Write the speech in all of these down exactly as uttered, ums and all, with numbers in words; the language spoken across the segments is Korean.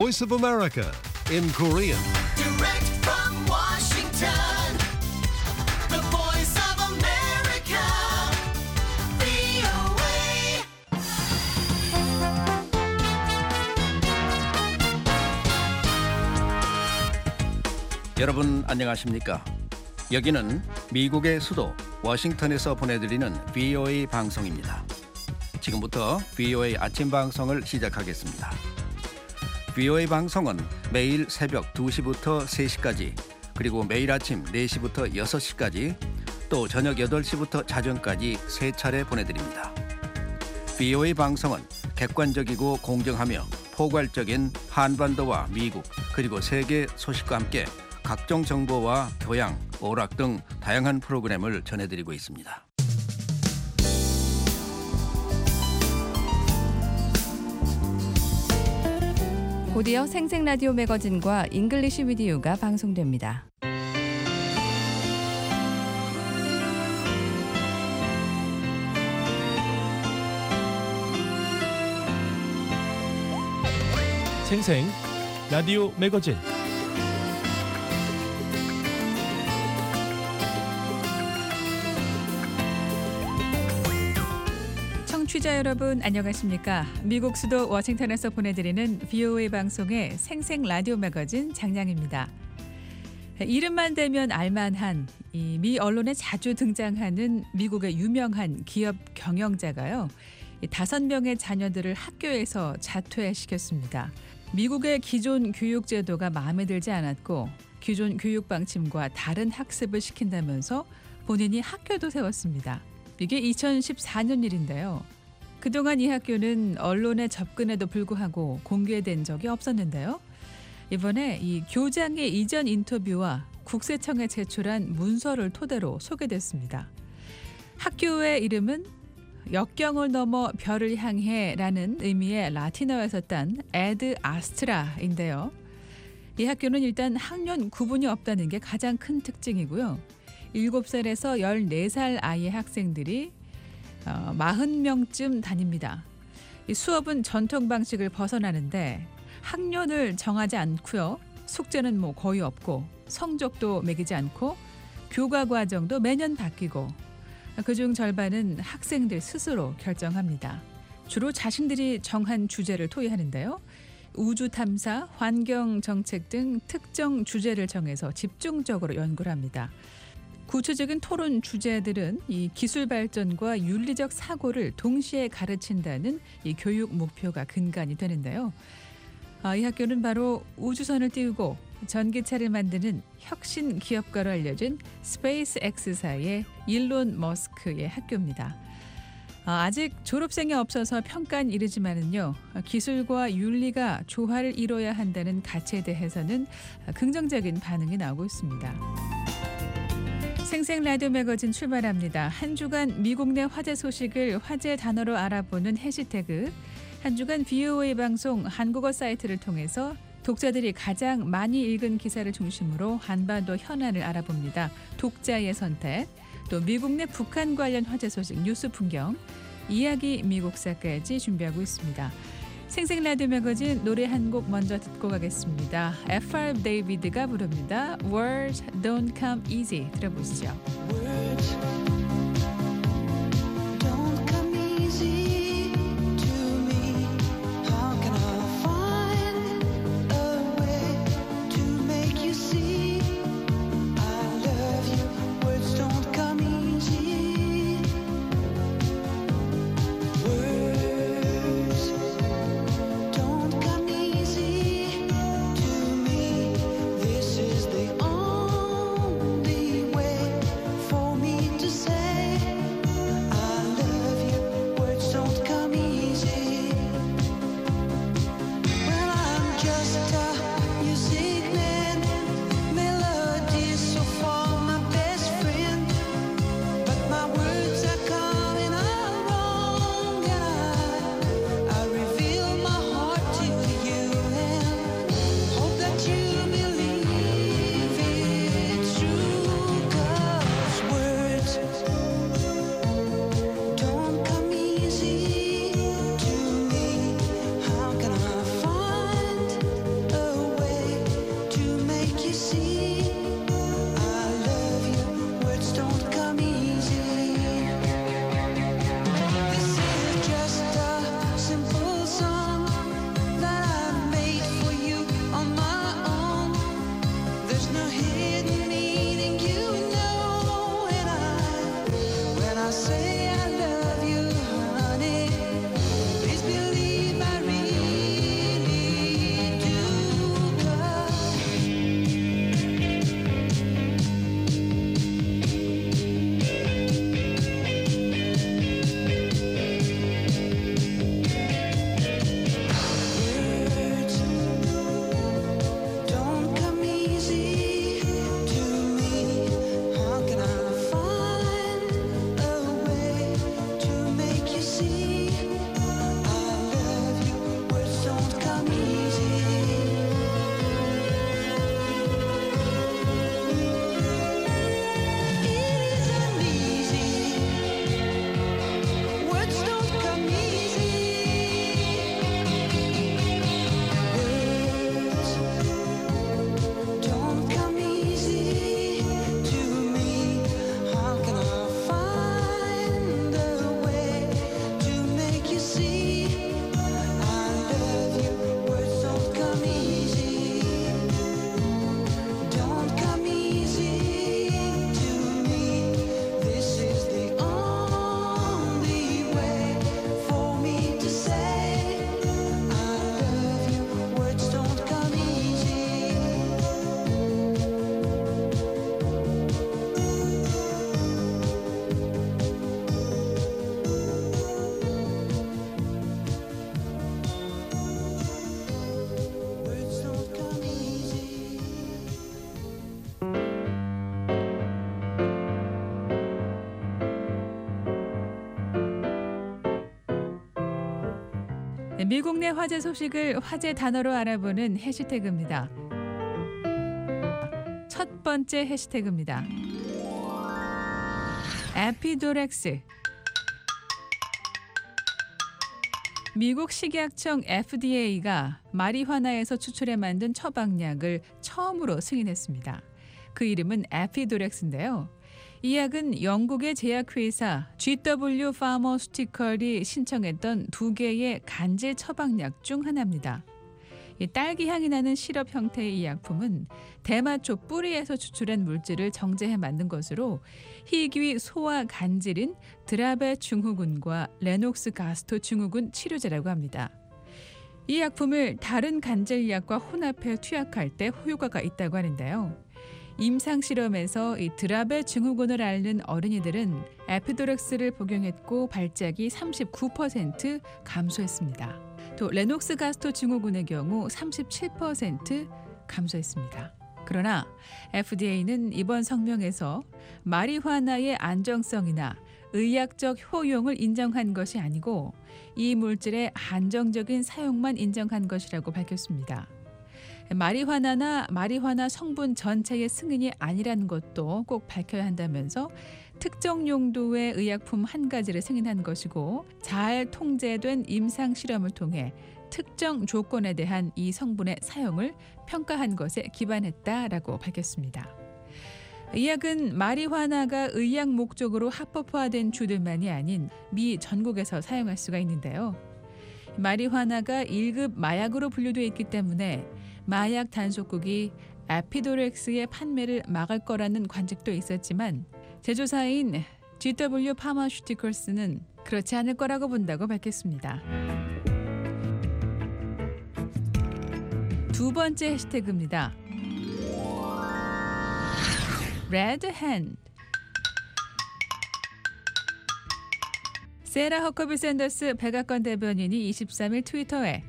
Voice of America in Korean. Direct from Washington, the voice of America, 브이오에이. 여러분 안녕하십니까? 여기는 미국의 수도 워싱턴에서 보내드리는 브이오에이 방송입니다. 지금부터 브이오에이 아침 방송을 시작하겠습니다. 브이오에이 방송은 매일 새벽 두 시부터 세 시까지, 그리고 매일 아침 네 시부터 여섯 시까지, 또 저녁 여덟 시부터 자정까지 세 차례 보내드립니다. 브이오에이 방송은 객관적이고 공정하며 포괄적인 한반도와 미국 그리고 세계 소식과 함께 각종 정보와 교양, 오락 등 다양한 프로그램을 전해드리고 있습니다. 곧이어 생생 라디오 매거진과 잉글리시 위디오가 방송됩니다. 생생 라디오 매거진. 청취자 여러분 안녕하십니까? 미국 수도 워싱턴에서 보내드리는 브이오에이 방송의 생생 라디오 매거진 장량입니다. 이름만 대면 알만한 이 미 언론에 자주 등장하는 미국의 유명한 기업 경영자가요, 다섯 명의 자녀들을 학교에서 자퇴시켰습니다. 미국의 기존 교육 제도가 마음에 들지 않았고 기존 교육 방침과 다른 학습을 시킨다면서 본인이 학교도 세웠습니다. 이게 이천십사 년 일인데요. 그동안 이 학교는 언론에 접근에도 불구하고 공개된 적이 없었는데요. 이번에 이 교장의 이전 인터뷰와 국세청에 제출한 문서를 토대로 소개됐습니다. 학교의 이름은 역경을 넘어 별을 향해 라는 의미의 라틴어에서 딴 에드 아스트라인데요. 이 학교는 일단 학년 구분이 없다는 게 가장 큰 특징이고요. 일곱 살에서 열네 살 아이의 학생들이 어, 사십 명쯤 다닙니다. 이 수업은 전통 방식을 벗어나는데 학년을 정하지 않고요. 숙제는 뭐 거의 없고 성적도 매기지 않고 교과 과정도 매년 바뀌고, 그중 절반은 학생들 스스로 결정합니다. 주로 자신들이 정한 주제를 토의하는데요. 우주 탐사, 환경 정책 등 특정 주제를 정해서 집중적으로 연구를 합니다. 구체적인 토론 주제들은 이 기술 발전과 윤리적 사고를 동시에 가르친다는 이 교육 목표가 근간이 되는데요. 아, 이 학교는 바로 우주선을 띄우고 전기차를 만드는 혁신 기업가로 알려진 스페이스X사의 일론 머스크의 학교입니다. 아, 아직 졸업생이 없어서 평가는 이르지만은요, 기술과 윤리가 조화를 이뤄야 한다는 가치에 대해서는 긍정적인 반응이 나오고 있습니다. 생생 라디오 매거진 출발합니다. 한 주간 미국 내 화제 소식을 화제 단어로 알아보는 해시태그, 한 주간 브이오에이 방송 한국어 사이트를 통해서 독자들이 가장 많이 읽은 기사를 중심으로 한반도 현안을 알아봅니다. 독자의 선택, 또 미국 내 북한 관련 화제 소식, 뉴스 풍경, 이야기 미국사까지 준비하고 있습니다. 생생 라디오 매거진 노래 한 곡 먼저 듣고 가겠습니다. 에프알 데이비드가 부릅니다. Words don't come easy. 들어보시죠. Words don't come easy to me. How can I find a way to make you see I love you? Words don't come easy. Words don't come easy to me. This is the only way for me to 미국 내 화제 소식을 화제 단어로 알아보는 해시태그입니다. 첫 번째 해시태그입니다. 에피도렉스. 미국 식약청 에프디에이가 마리화나에서 추출해 만든 처방약을 처음으로 승인했습니다. 그 이름은 에피도렉스인데요. 이 약은 영국의 제약회사 지더블유 파머스티컬이 신청했던 두 개의 간질 처방약 중 하나입니다. 이 딸기 향이 나는 시럽 형태의 이 약품은 대마초 뿌리에서 추출한 물질을 정제해 만든 것으로 희귀 소아 간질인 드라베 증후군과 레녹스 가스토 증후군 치료제라고 합니다. 이 약품을 다른 간질약과 혼합해 투약할 때 효과가 있다고 하는데요. 임상 실험에서 이 드라베 증후군을 앓는 어린이들은 에피도렉스를 복용했고 발작이 삼십구 퍼센트 감소했습니다. 또 레녹스 가스토 증후군의 경우 삼십칠 퍼센트 감소했습니다. 그러나 에프디에이는 이번 성명에서 마리화나의 안정성이나 의학적 효용을 인정한 것이 아니고 이 물질의 한정적인 사용만 인정한 것이라고 밝혔습니다. 마리화나나 마리화나 성분 전체의 승인이 아니라는 것도 꼭 밝혀야 한다면서 특정 용도의 의약품 한 가지를 승인한 것이고 잘 통제된 임상 실험을 통해 특정 조건에 대한 이 성분의 사용을 평가한 것에 기반했다라고 밝혔습니다. 이 약은 마리화나가 의약 목적으로 합법화된 주들만이 아닌 미 전국에서 사용할 수가 있는데요. 마리화나가 일 급 마약으로 분류되어 있기 때문에 마약 단속국이 에피도렉스의 판매를 막을 거라는 관측도 있었지만 제조사인 지더블유 파머슈티컬스는 그렇지 않을 거라고 본다고 밝혔습니다. 두 번째 해시태그입니다. Red Hand. 세라 허커비 샌더스 백악관 대변인이 이십삼 일 트위터에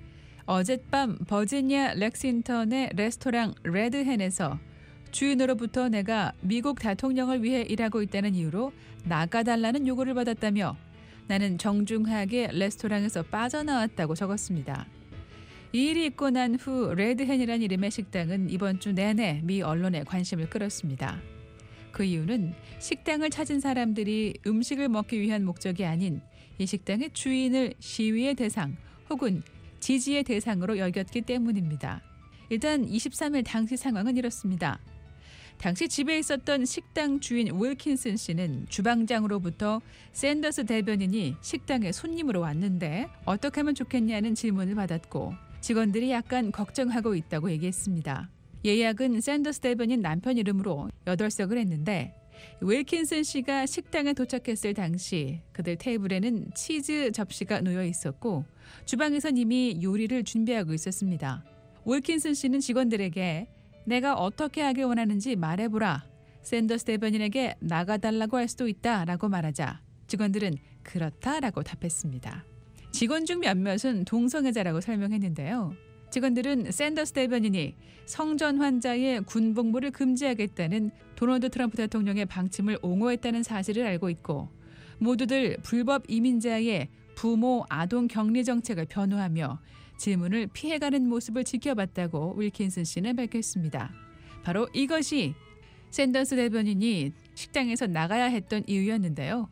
어젯밤 버지니아 렉싱턴의 레스토랑 레드헨에서 주인으로부터 내가 미국 대통령을 위해 일하고 있다는 이유로 나가달라는 요구를 받았다며 나는 정중하게 레스토랑에서 빠져나왔다고 적었습니다. 이 일이 있고 난 후 레드헨이란 이름의 식당은 이번 주 내내 미 언론의 관심을 끌었습니다. 그 이유는 식당을 찾은 사람들이 음식을 먹기 위한 목적이 아닌 이 식당의 주인을 시위의 대상 혹은 지지의 대상으로 여겼기 때문입니다. 일단 이십삼 일 당시 상황은 이렇습니다. 당시 집에 있었던 식당 주인 윌킨슨 씨는 주방장으로부터 샌더스 대변인이 식당에 손님으로 왔는데 어떻게 하면 좋겠냐는 질문을 받았고 직원들이 약간 걱정하고 있다고 얘기했습니다. 예약은 샌더스 대변인 남편 이름으로 여덟 석을 했는데 윌킨슨 씨가 식당에 도착했을 당시 그들 테이블에는 치즈 접시가 놓여 있었고 주방에선 이미 요리를 준비하고 있었습니다. 윌킨슨 씨는 직원들에게 내가 어떻게 하길 원하는지 말해보라. 샌더스 대변인에게 나가달라고 할 수도 있다라고 말하자 직원들은 그렇다라고 답했습니다. 직원 중 몇몇은 동성애자라고 설명했는데요. 직원들은 샌더스 대변인이 성전 환자의 군복무를 금지하겠다는 도널드 트럼프 대통령의 방침을 옹호했다는 사실을 알고 있고 모두들 불법 이민자의 부모 아동 격리 정책을 변호하며 질문을 피해가는 모습을 지켜봤다고 윌킨슨 씨는 밝혔습니다. 바로 이것이 샌더스 대변인이 식당에서 나가야 했던 이유였는데요.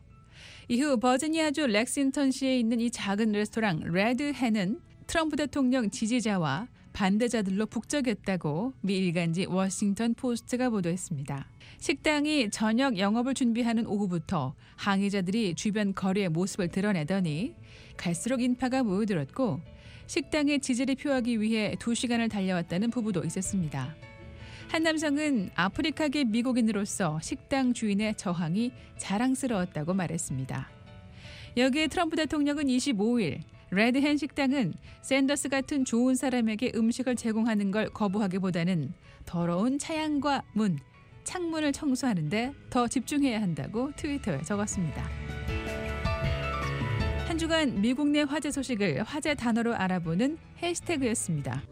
이후 버지니아주 렉싱턴시에 있는 이 작은 레스토랑 레드헨은 트럼프 대통령 지지자와 반대자들로 북적였다고 미 일간지 워싱턴 포스트가 보도했습니다. 식당이 저녁 영업을 준비하는 오후부터 항의자들이 주변 거리의 모습을 드러내더니 갈수록 인파가 모여들었고 식당의 지지를 표하기 위해 두 시간을 달려왔다는 부부도 있었습니다. 한 남성은 아프리카계 미국인으로서 식당 주인의 저항이 자랑스러웠다고 말했습니다. 여기에 트럼프 대통령은 이십오 일 레드헨 식당은 샌더스 같은 좋은 사람에게 음식을 제공하는 걸 거부하기보다는 더러운 차양과 문, 창문을 청소하는 데 더 집중해야 한다고 트위터에 적었습니다. 한 주간 미국 내 화제 소식을 화제 단어로 알아보는 해시태그였습니다.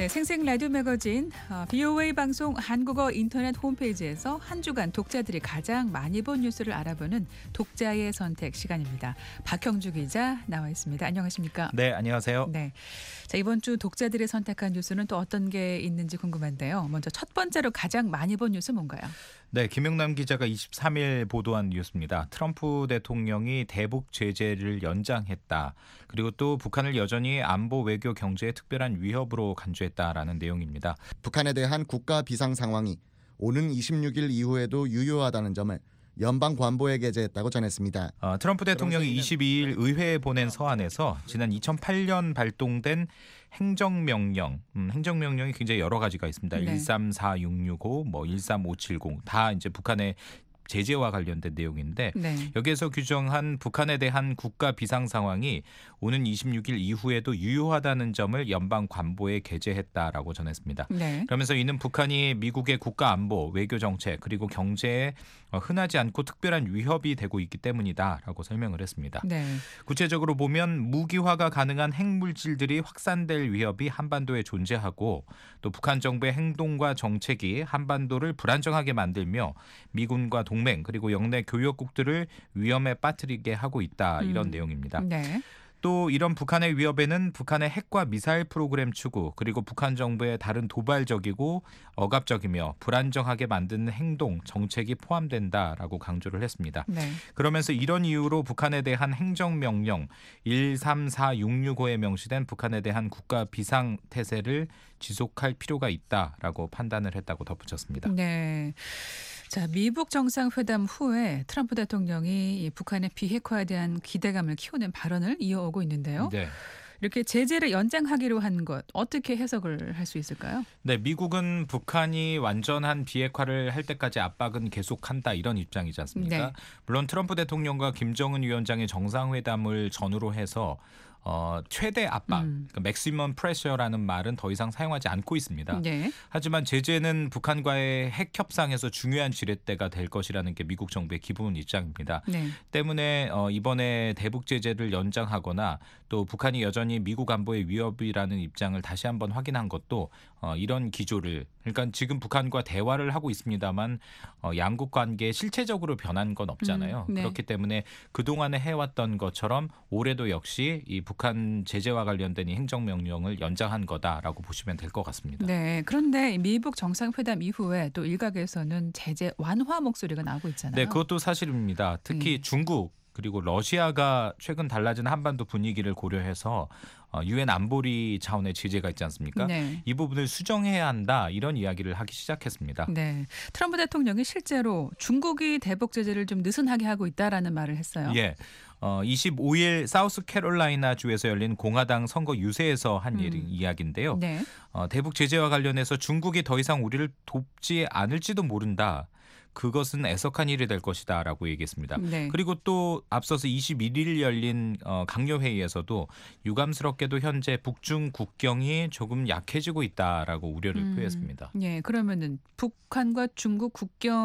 네, 생생 라디오 매거진 어, 비오에이 방송 한국어 인터넷 홈페이지에서 한 주간 독자들이 가장 많이 본 뉴스를 알아보는 독자의 선택 시간입니다. 박형주 기자 나와 있습니다. 안녕하십니까? 네, 안녕하세요. 네, 자 이번 주 독자들이 선택한 뉴스는 또 어떤 게 있는지 궁금한데요. 먼저 첫 번째로 가장 많이 본 뉴스 뭔가요? 네, 김영남 기자가 이십삼 일 보도한 뉴스입니다. 트럼프 대통령이 대북 제재를 연장했다. 그리고 또 북한을 여전히 안보, 외교, 경제의 특별한 위협으로 간주했다라는 내용입니다. 북한에 대한 국가 비상 상황이 오는 이십육 일 이후에도 유효하다는 점을 연방 관보에 게재했다고 전했습니다. 어, 트럼프 대통령이 이십이 일 의회에 보낸 서한에서 지난 이천팔 년 발동된 행정명령, 음, 행정명령이 굉장히 여러 가지가 있습니다. 네. 일삼사육육오, 뭐 일삼오칠공 다 이제 북한의 제재와 관련된 내용인데 네. 여기에서 규정한 북한에 대한 국가 비상 상황이 오는 이십육 일 이후에도 유효하다는 점을 연방 관보에 게재했다라고 전했습니다. 네. 그러면서 이는 북한이 미국의 국가 안보, 외교 정책 그리고 경제에 흔하지 않고 특별한 위협이 되고 있기 때문이다라고 설명을 했습니다. 네. 구체적으로 보면 무기화가 가능한 핵물질들이 확산될 위협이 한반도에 존재하고 또 북한 정부의 행동과 정책이 한반도를 불안정하게 만들며 미군과 동맹 그리고 영내 교역국들을 위험에 빠뜨리게 하고 있다 이런 음. 내용입니다. 네. 또 이런 북한의 위협에는 북한의 핵과 미사일 프로그램 추구 그리고 북한 정부의 다른 도발적이고 억압적이며 불안정하게 만드는 행동, 정책이 포함된다라고 강조를 했습니다. 네. 그러면서 이런 이유로 북한에 대한 행정명령 일삼사육육오에 명시된 북한에 대한 국가 비상태세를 지속할 필요가 있다라고 판단을 했다고 덧붙였습니다. 네. 자, 미북 정상회담 후에 트럼프 대통령이 이 북한의 비핵화에 대한 기대감을 키우는 발언을 이어오고 있는데요. 네. 이렇게 제재를 연장하기로 한 것 어떻게 해석을 할 수 있을까요? 네, 미국은 북한이 완전한 비핵화를 할 때까지 압박은 계속한다 이런 입장이지 않습니까? 네. 물론 트럼프 대통령과 김정은 위원장의 정상회담을 전후로 해서 어, 최대 압박, 음. 그러니까 맥시멈 프레셔라는 말은 더 이상 사용하지 않고 있습니다. 네. 하지만 제재는 북한과의 핵 협상에서 중요한 지렛대가 될 것이라는 게 미국 정부의 기본 입장입니다. 네. 때문에 어, 이번에 대북 제재를 연장하거나 또 북한이 여전히 미국 안보의 위협이라는 입장을 다시 한번 확인한 것도 어, 이런 기조를 그러니까 지금 북한과 대화를 하고 있습니다만 어, 양국 관계에 실체적으로 변한 건 없잖아요. 음, 네. 그렇기 때문에 그동안에 해왔던 것처럼 올해도 역시 이 북한 제재와 관련된 이 행정명령을 연장한 거다라고 보시면 될 것 같습니다. 네. 그런데 미북 정상회담 이후에 또 일각에서는 제재 완화 목소리가 나오고 있잖아요. 네, 그것도 사실입니다. 특히 음. 중국 그리고 러시아가 최근 달라진 한반도 분위기를 고려해서 유엔 안보리 차원의 제재가 있지 않습니까? 네. 이 부분을 수정해야 한다 이런 이야기를 하기 시작했습니다. 네. 트럼프 대통령이 실제로 중국이 대북 제재를 좀 느슨하게 하고 있다라는 말을 했어요. 예. 어, 이십오 일 사우스캐롤라이나 주에서 열린 공화당 선거 유세에서 한 일, 음. 이야기인데요. 네. 어, 대북 제재와 관련해서 중국이 더 이상 우리를 돕지 않을지도 모른다. 그것은 애석한 일이 될 것이다 라고 얘기했습니다. 네. 그리고 또 앞서서 이십일 일 열린 어, 강요회의에서도 유감스럽게도 현재 북중 국경이 조금 약해지고 있다라고 우려를 음. 표했습니다. 예, 그러면은 북한과 중국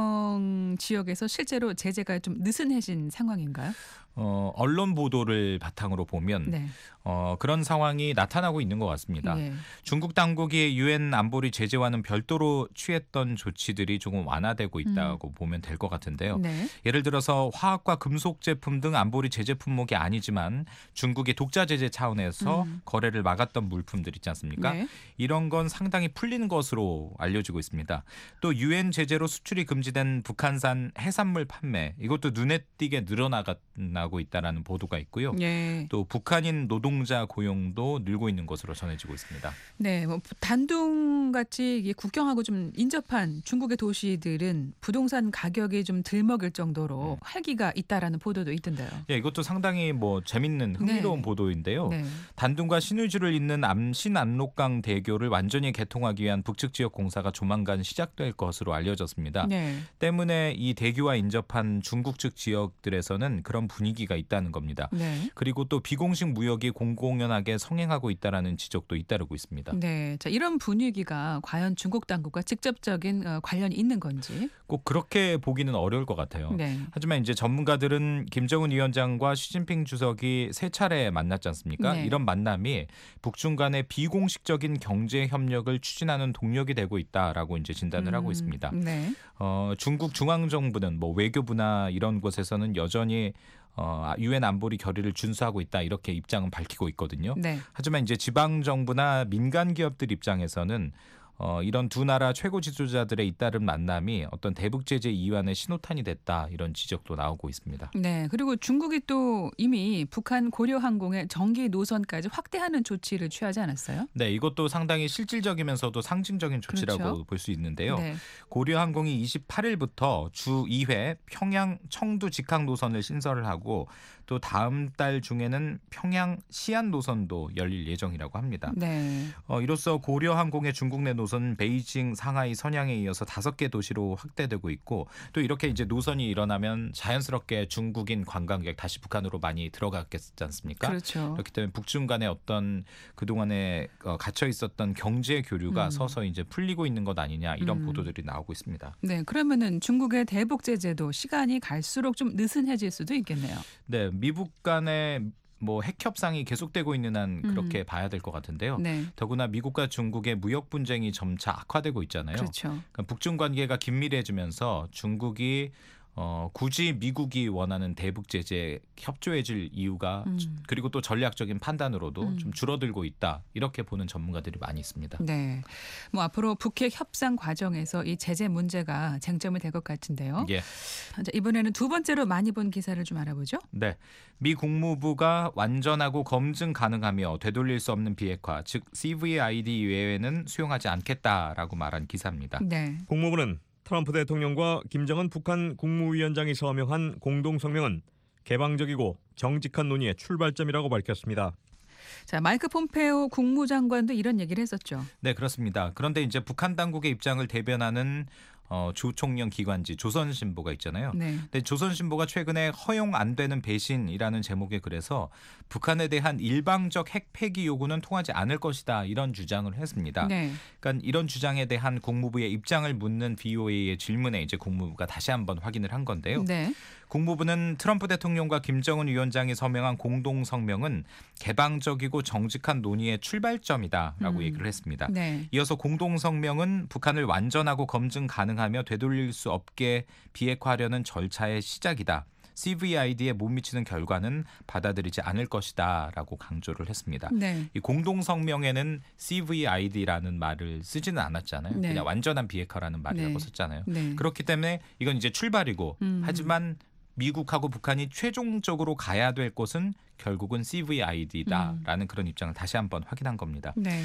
국경 지역에서 실제로 제재가 좀 느슨해진 상황인가요? 어, 언론 보도를 바탕으로 보면 네. 어, 그런 상황이 나타나고 있는 것 같습니다. 예. 중국 당국이 유엔 안보리 제재와는 별도로 취했던 조치들이 조금 완화되고 있다고 보면 될 것 같은데요. 네. 예를 들어서 화학과 금속 제품 등 안보리 제재 품목이 아니지만 중국이 독자 제재 차원에서 음. 거래를 막았던 물품들 있지 않습니까? 네. 이런 건 상당히 풀리는 것으로 알려지고 있습니다. 또 유엔 제재로 수출이 금지된 북한산 해산물 판매 이것도 눈에 띄게 늘어나고 있다라는 보도가 있고요. 예. 또 북한인 노동자 고용도 늘고 있는 것으로 전해지고 있습니다. 네, 뭐 단둥 같이 이게 국경하고 좀 인접한 중국의 도시들은 부동산 가격이 좀 들먹일 정도로 활기가 있다라는 보도도 있던데요. 예, 이것도 상당히 뭐 재밌는 흥미로운 네. 보도인데요. 네. 단둥과 신의주를 잇는 암신안록강 대교를 완전히 개통하기 위한 북측 지역 공사가 조만간 시작될 것으로 알려졌습니다. 네. 때문에 이 대교와 인접한 중국 측 지역들에서는 그런 분위기 분위기가 있다는 겁니다. 네. 그리고 또 비공식 무역이 공공연하게 성행하고 있다라는 지적도 잇따르고 있습니다. 네. 자, 이런 분위기가 과연 중국 당국과 직접적인 어, 관련이 있는 건지. 꼭 그렇게 보기는 어려울 것 같아요. 네. 하지만 이제 전문가들은 김정은 위원장과 시진핑 주석이 세 차례 만났지 않습니까? 네. 이런 만남이 북중 간의 비공식적인 경제 협력을 추진하는 동력이 되고 있다라고 이제 진단을 하고 있습니다. 네. 어, 중국 중앙정부는 뭐 외교부나 이런 곳에서는 여전히 어, 유엔 안보리 결의를 준수하고 있다 이렇게 입장은 밝히고 있거든요. 네. 하지만 이제 지방 정부나 민간 기업들 입장에서는 어, 이런 두 나라 최고 지도자들의 잇따른 만남이 어떤 대북 제재 이완의 신호탄이 됐다 이런 지적도 나오고 있습니다. 네. 그리고 중국이 또 이미 북한 고려항공의 정기 노선까지 확대하는 조치를 취하지 않았어요? 네, 이것도 상당히 실질적이면서도 상징적인 조치라고 그렇죠. 볼 수 있는데요. 네. 고려항공이 이십팔 일부터 주 이 회 평양 청두 직항 노선을 신설을 하고 또 다음 달 중에는 평양 시안 노선도 열릴 예정이라고 합니다. 네. 어, 이로써 고려항공의 중국 내 노선 베이징, 상하이, 선양에 이어서 다섯 개 도시로 확대되고 있고 또 이렇게 이제 노선이 일어나면 자연스럽게 중국인 관광객 다시 북한으로 많이 들어갔겠지 않습니까? 그렇죠. 그렇기 때문에 북중 간의 어떤 그동안에 어, 갇혀 있었던 경제 교류가 음. 서서히 이제 풀리고 있는 것 아니냐 이런 음. 보도들이 나오고 있습니다. 네. 그러면은 중국의 대북 제재도 시간이 갈수록 좀 느슨해질 수도 있겠네요. 네, 미국 간의 뭐 핵 협상이 계속되고 있는 한 그렇게 음. 봐야 될 것 같은데요. 네. 더구나 미국과 중국의 무역 분쟁이 점차 악화되고 있잖아요. 그렇죠. 그러니까 북중 관계가 긴밀해지면서 중국이 어, 굳이 미국이 원하는 대북 제재에 협조해줄 이유가 음. 주- 그리고 또 전략적인 판단으로도 음. 좀 줄어들고 있다 이렇게 보는 전문가들이 많이 있습니다. 네. 뭐 앞으로 북핵 협상 과정에서 이 제재 문제가 쟁점이 될 것 같은데요. 예, 자, 이번에는 두 번째로 많이 본 기사를 좀 알아보죠. 네. 미 국무부가 완전하고 검증 가능하며 되돌릴 수 없는 비핵화, 즉 씨브이아이디 외에는 수용하지 않겠다라고 말한 기사입니다. 네. 국무부는 트럼프 대통령과 김정은 북한 국무위원장이 서명한 공동성명은 개방적이고 정직한 논의의 출발점이라고 밝혔습니다. 자, 마이크 폼페오 국무장관도 이런 얘기를 했었죠. 네, 그렇습니다. 그런데 이제 북한 당국의 입장을 대변하는 어, 조총련 기관지 조선신보가 있잖아요. 네. 근데 조선신보가 최근에 허용 안 되는 배신이라는 제목의 글에서 북한에 대한 일방적 핵 폐기 요구는 통하지 않을 것이다 이런 주장을 했습니다. 네. 그러니까 이런 주장에 대한 국무부의 입장을 묻는 브이오에이의 질문에 이제 국무부가 다시 한번 확인을 한 건데요. 네. 국무부는 트럼프 대통령과 김정은 위원장이 서명한 공동 성명은 개방적이고 정직한 논의의 출발점이다라고 음. 얘기를 했습니다. 네. 이어서 공동 성명은 북한을 완전하고 검증 가능하며 되돌릴 수 없게 비핵화하려는 절차의 시작이다. 씨브이아이디에 못 미치는 결과는 받아들이지 않을 것이다라고 강조를 했습니다. 네. 이 공동 성명에는 씨브이아이디라는 말을 쓰지는 않았잖아요. 네. 그냥 완전한 비핵화라는 말이라고 네. 썼잖아요. 네. 그렇기 때문에 이건 이제 출발이고 음. 하지만 미국하고 북한이 최종적으로 가야 될 곳은 결국은 씨브이아이디다라는 음. 그런 입장을 다시 한번 확인한 겁니다. 네.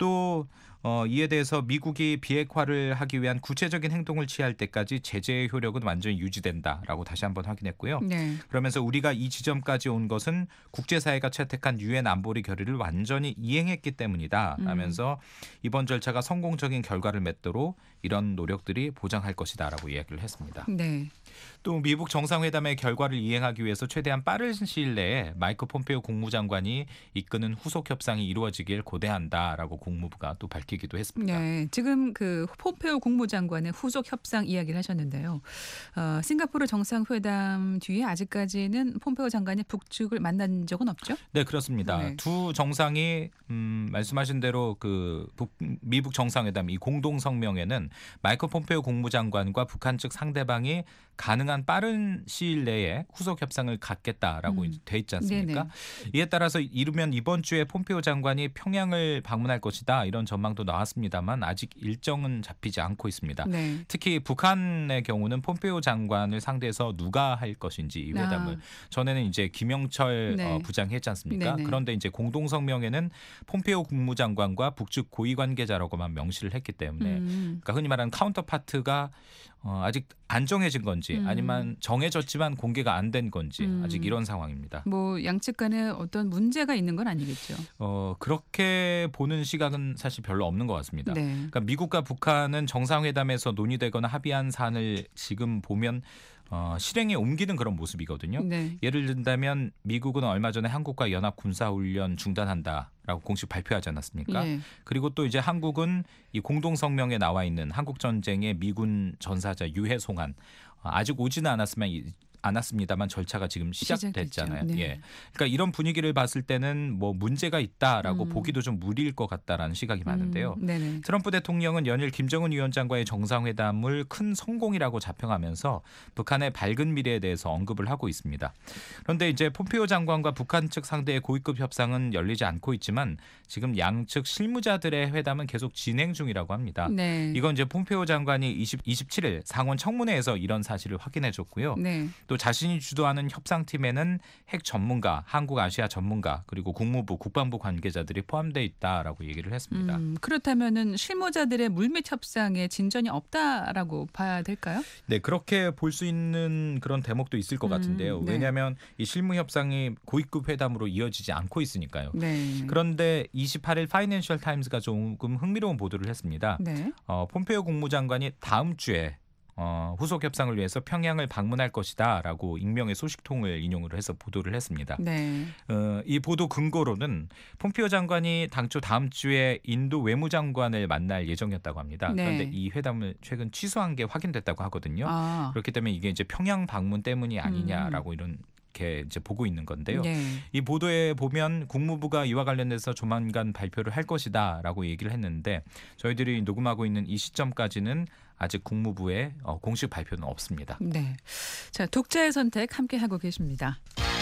또 어, 이에 대해서 미국이 비핵화를 하기 위한 구체적인 행동을 취할 때까지 제재의 효력은 완전히 유지된다라고 다시 한번 확인했고요. 네. 그러면서 우리가 이 지점까지 온 것은 국제사회가 채택한 유엔 안보리 결의를 완전히 이행했기 때문이다 라면서 이번 절차가 성공적인 결과를 맺도록 이런 노력들이 보장할 것이다라고 이야기를 했습니다. 네. 또 미국 정상회담의 결과를 이행하기 위해서 최대한 빠른 시일 내에 마이크 폼페오 국무장관이 이끄는 후속 협상이 이루어지길 고대한다라고 국무부가 또 밝히기도 했습니다. 네, 지금 그 폼페오 국무장관의 후속 협상 이야기를 하셨는데요. 어, 싱가포르 정상회담 뒤에 아직까지는 폼페오 장관이 북측을 만난 적은 없죠? 네, 그렇습니다. 네. 두 정상이 음, 말씀하신 대로 그 북, 미국 정상회담 이 공동 성명에는 마이크 폼페오 국무장관과 북한 측 상대방이 가능한 빠른 시일 내에 후속 협상을 갖겠다라고 음. 이제 돼 있지 않습니까? 네네. 이에 따라서 이르면 이번 주에 폼페오 장관이 평양을 방문할 것이다 이런 전망도 나왔습니다만 아직 일정은 잡히지 않고 있습니다. 네. 특히 북한의 경우는 폼페오 장관을 상대해서 누가 할 것인지 이 회담을 아. 전에는 이제 김영철 네. 어, 부장이 했지 않습니까? 네네. 그런데 이제 공동 성명에는 폼페오 국무장관과 북측 고위 관계자라고만 명시를 했기 때문에 음. 그러니까 흔히 말하는 카운터파트가 어, 아직 안 정해진 건지 음. 아니면 정해졌지만 공개가 안 된 건지 음. 아직 이런 상황입니다. 뭐 양측 양측 간에 어떤 문제가 있는 건 아니겠죠. 어, 그렇게 보는 시각은 사실 별로 없는 것 같습니다. 네. 그러니까 미국과 북한은 정상회담에서 논의되거나 합의한 사안을 지금 보면 어, 실행에 옮기는 그런 모습이거든요. 네. 예를 든다면 미국은 얼마 전에 한국과 연합 군사훈련 중단한다라고 공식 발표하지 않았습니까? 예. 그리고 또 이제 한국은 이 공동 성명에 나와 있는 한국 전쟁의 미군 전사자 유해 송환 어, 아직 오지는 않았으면 이- 않았습니다만 절차가 지금 시작됐잖아요. 시작됐죠. 네. 예. 그러니까 이런 분위기를 봤을 때는 뭐 문제가 있다라고 음. 보기도 좀 무리일 것 같다라는 시각이 많은데요. 음, 네네. 트럼프 대통령은 연일 김정은 위원장과의 정상회담을 큰 성공이라고 자평하면서 북한의 밝은 미래에 대해서 언급을 하고 있습니다. 그런데 이제 폼페이오 장관과 북한 측 상대의 고위급 협상은 열리지 않고 있지만 지금 양측 실무자들의 회담은 계속 진행 중이라고 합니다. 네. 이건 이제 폼페이오 장관이 이십, 이십칠 일 상원 청문회에서 이런 사실을 확인해줬고요. 네. 또 자신이 주도하는 협상팀에는 핵 전문가, 한국 아시아 전문가 그리고 국무부, 국방부 관계자들이 포함되어 있다라고 얘기를 했습니다. 음, 그렇다면은 실무자들의 물밑 협상에 진전이 없다라고 봐야 될까요? 네, 그렇게 볼 수 있는 그런 대목도 있을 것 음, 같은데요. 네. 왜냐하면 이 실무 협상이 고위급 회담으로 이어지지 않고 있으니까요. 네. 그런데 이십팔 일 파이낸셜 타임스가 조금 흥미로운 보도를 했습니다. 네. 어, 폼페이오 국무장관이 다음 주에 어, 후속 협상을 위해서 평양을 방문할 것이다라고 익명의 소식통을 인용을 해서 보도를 했습니다. 네. 어, 이 보도 근거로는 폼페이오 장관이 당초 다음 주에 인도 외무장관을 만날 예정이었다고 합니다. 네. 그런데 이 회담을 최근 취소한 게 확인됐다고 하거든요. 아. 그렇기 때문에 이게 이제 평양 방문 때문이 아니냐라고 이런 게 이제 보고 있는 건데요. 네. 이 보도에 보면 국무부가 이와 관련해서 조만간 발표를 할 것이다라고 얘기를 했는데 저희들이 녹음하고 있는 이 시점까지는 아직 국무부의 어, 공식 발표는 없습니다. 네. 자, 독자의 선택 함께 하고 계십니다.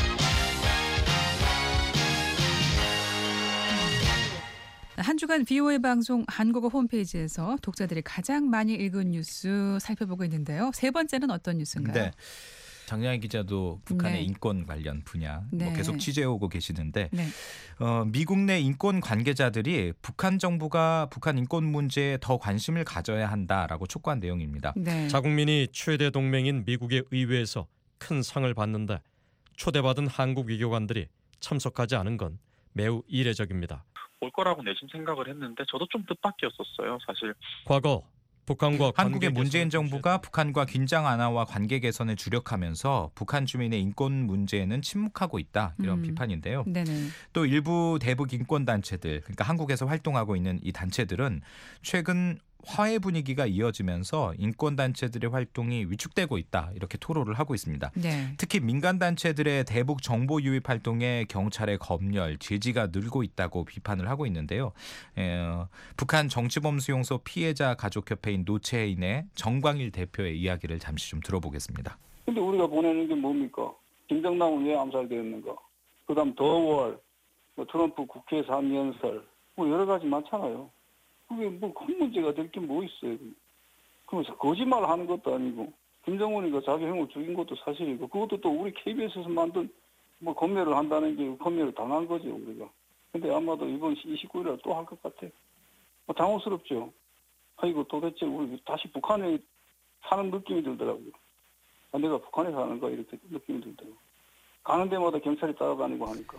한 주간 비오에이 방송 한국어 홈페이지에서 독자들이 가장 많이 읽은 뉴스 살펴보고 있는데요. 세 번째는 어떤 뉴스인가요? 네. 장량희 기자도 북한의 네. 인권 관련 분야 네. 뭐 계속 취재해오고 계시는데 네. 어, 미국 내 인권 관계자들이 북한 정부가 북한 인권 문제에 더 관심을 가져야 한다라고 촉구한 내용입니다. 네. 자국민이 최대 동맹인 미국의 의회에서 큰 상을 받는데 초대받은 한국 외교관들이 참석하지 않은 건 매우 이례적입니다. 올 거라고 내심 생각을 했는데 저도 좀 뜻밖이었었어요, 사실. 과거 북한과 한국의 관계 문재인 개선을 정부가 북한과 긴장 완화와 관계 개선에 주력하면서 북한 주민의 인권 문제에는 침묵하고 있다 이런 음. 비판인데요. 네네. 또 일부 대북 인권 단체들, 그러니까 한국에서 활동하고 있는 이 단체들은 최근 화해 분위기가 이어지면서 인권 단체들의 활동이 위축되고 있다 이렇게 토로를 하고 있습니다. 네. 특히 민간 단체들의 대북 정보 유입 활동에 경찰의 검열, 제지가 늘고 있다고 비판을 하고 있는데요. 에, 어, 북한 정치범 수용소 피해자 가족협회인 노체인의 정광일 대표의 이야기를 잠시 좀 들어보겠습니다. 근데 우리가 보내는 게 뭡니까? 김정남은 왜 암살되었는가? 그다음 더월, 뭐 트럼프 국회 상연설, 뭐 여러 가지 많잖아요. 그게 뭐 큰 문제가 될 게 뭐 있어요? 그러면서 거짓말 하는 것도 아니고 김정은이가 자기 형을 죽인 것도 사실이고 그것도 또 우리 케이비에스에서 만든 뭐 검열을 한다는 게 검열을 당한 거죠 우리가. 근데 아마도 이번 이십구 일에 또 할 것 같아. 뭐 당혹스럽죠. 아이고 도대체 우리 다시 북한에 사는 느낌이 들더라고요. 아, 내가 북한에 사는가 이렇게 느낌이 들더라고요. 가는 데마다 경찰이 따라다니고 하니까.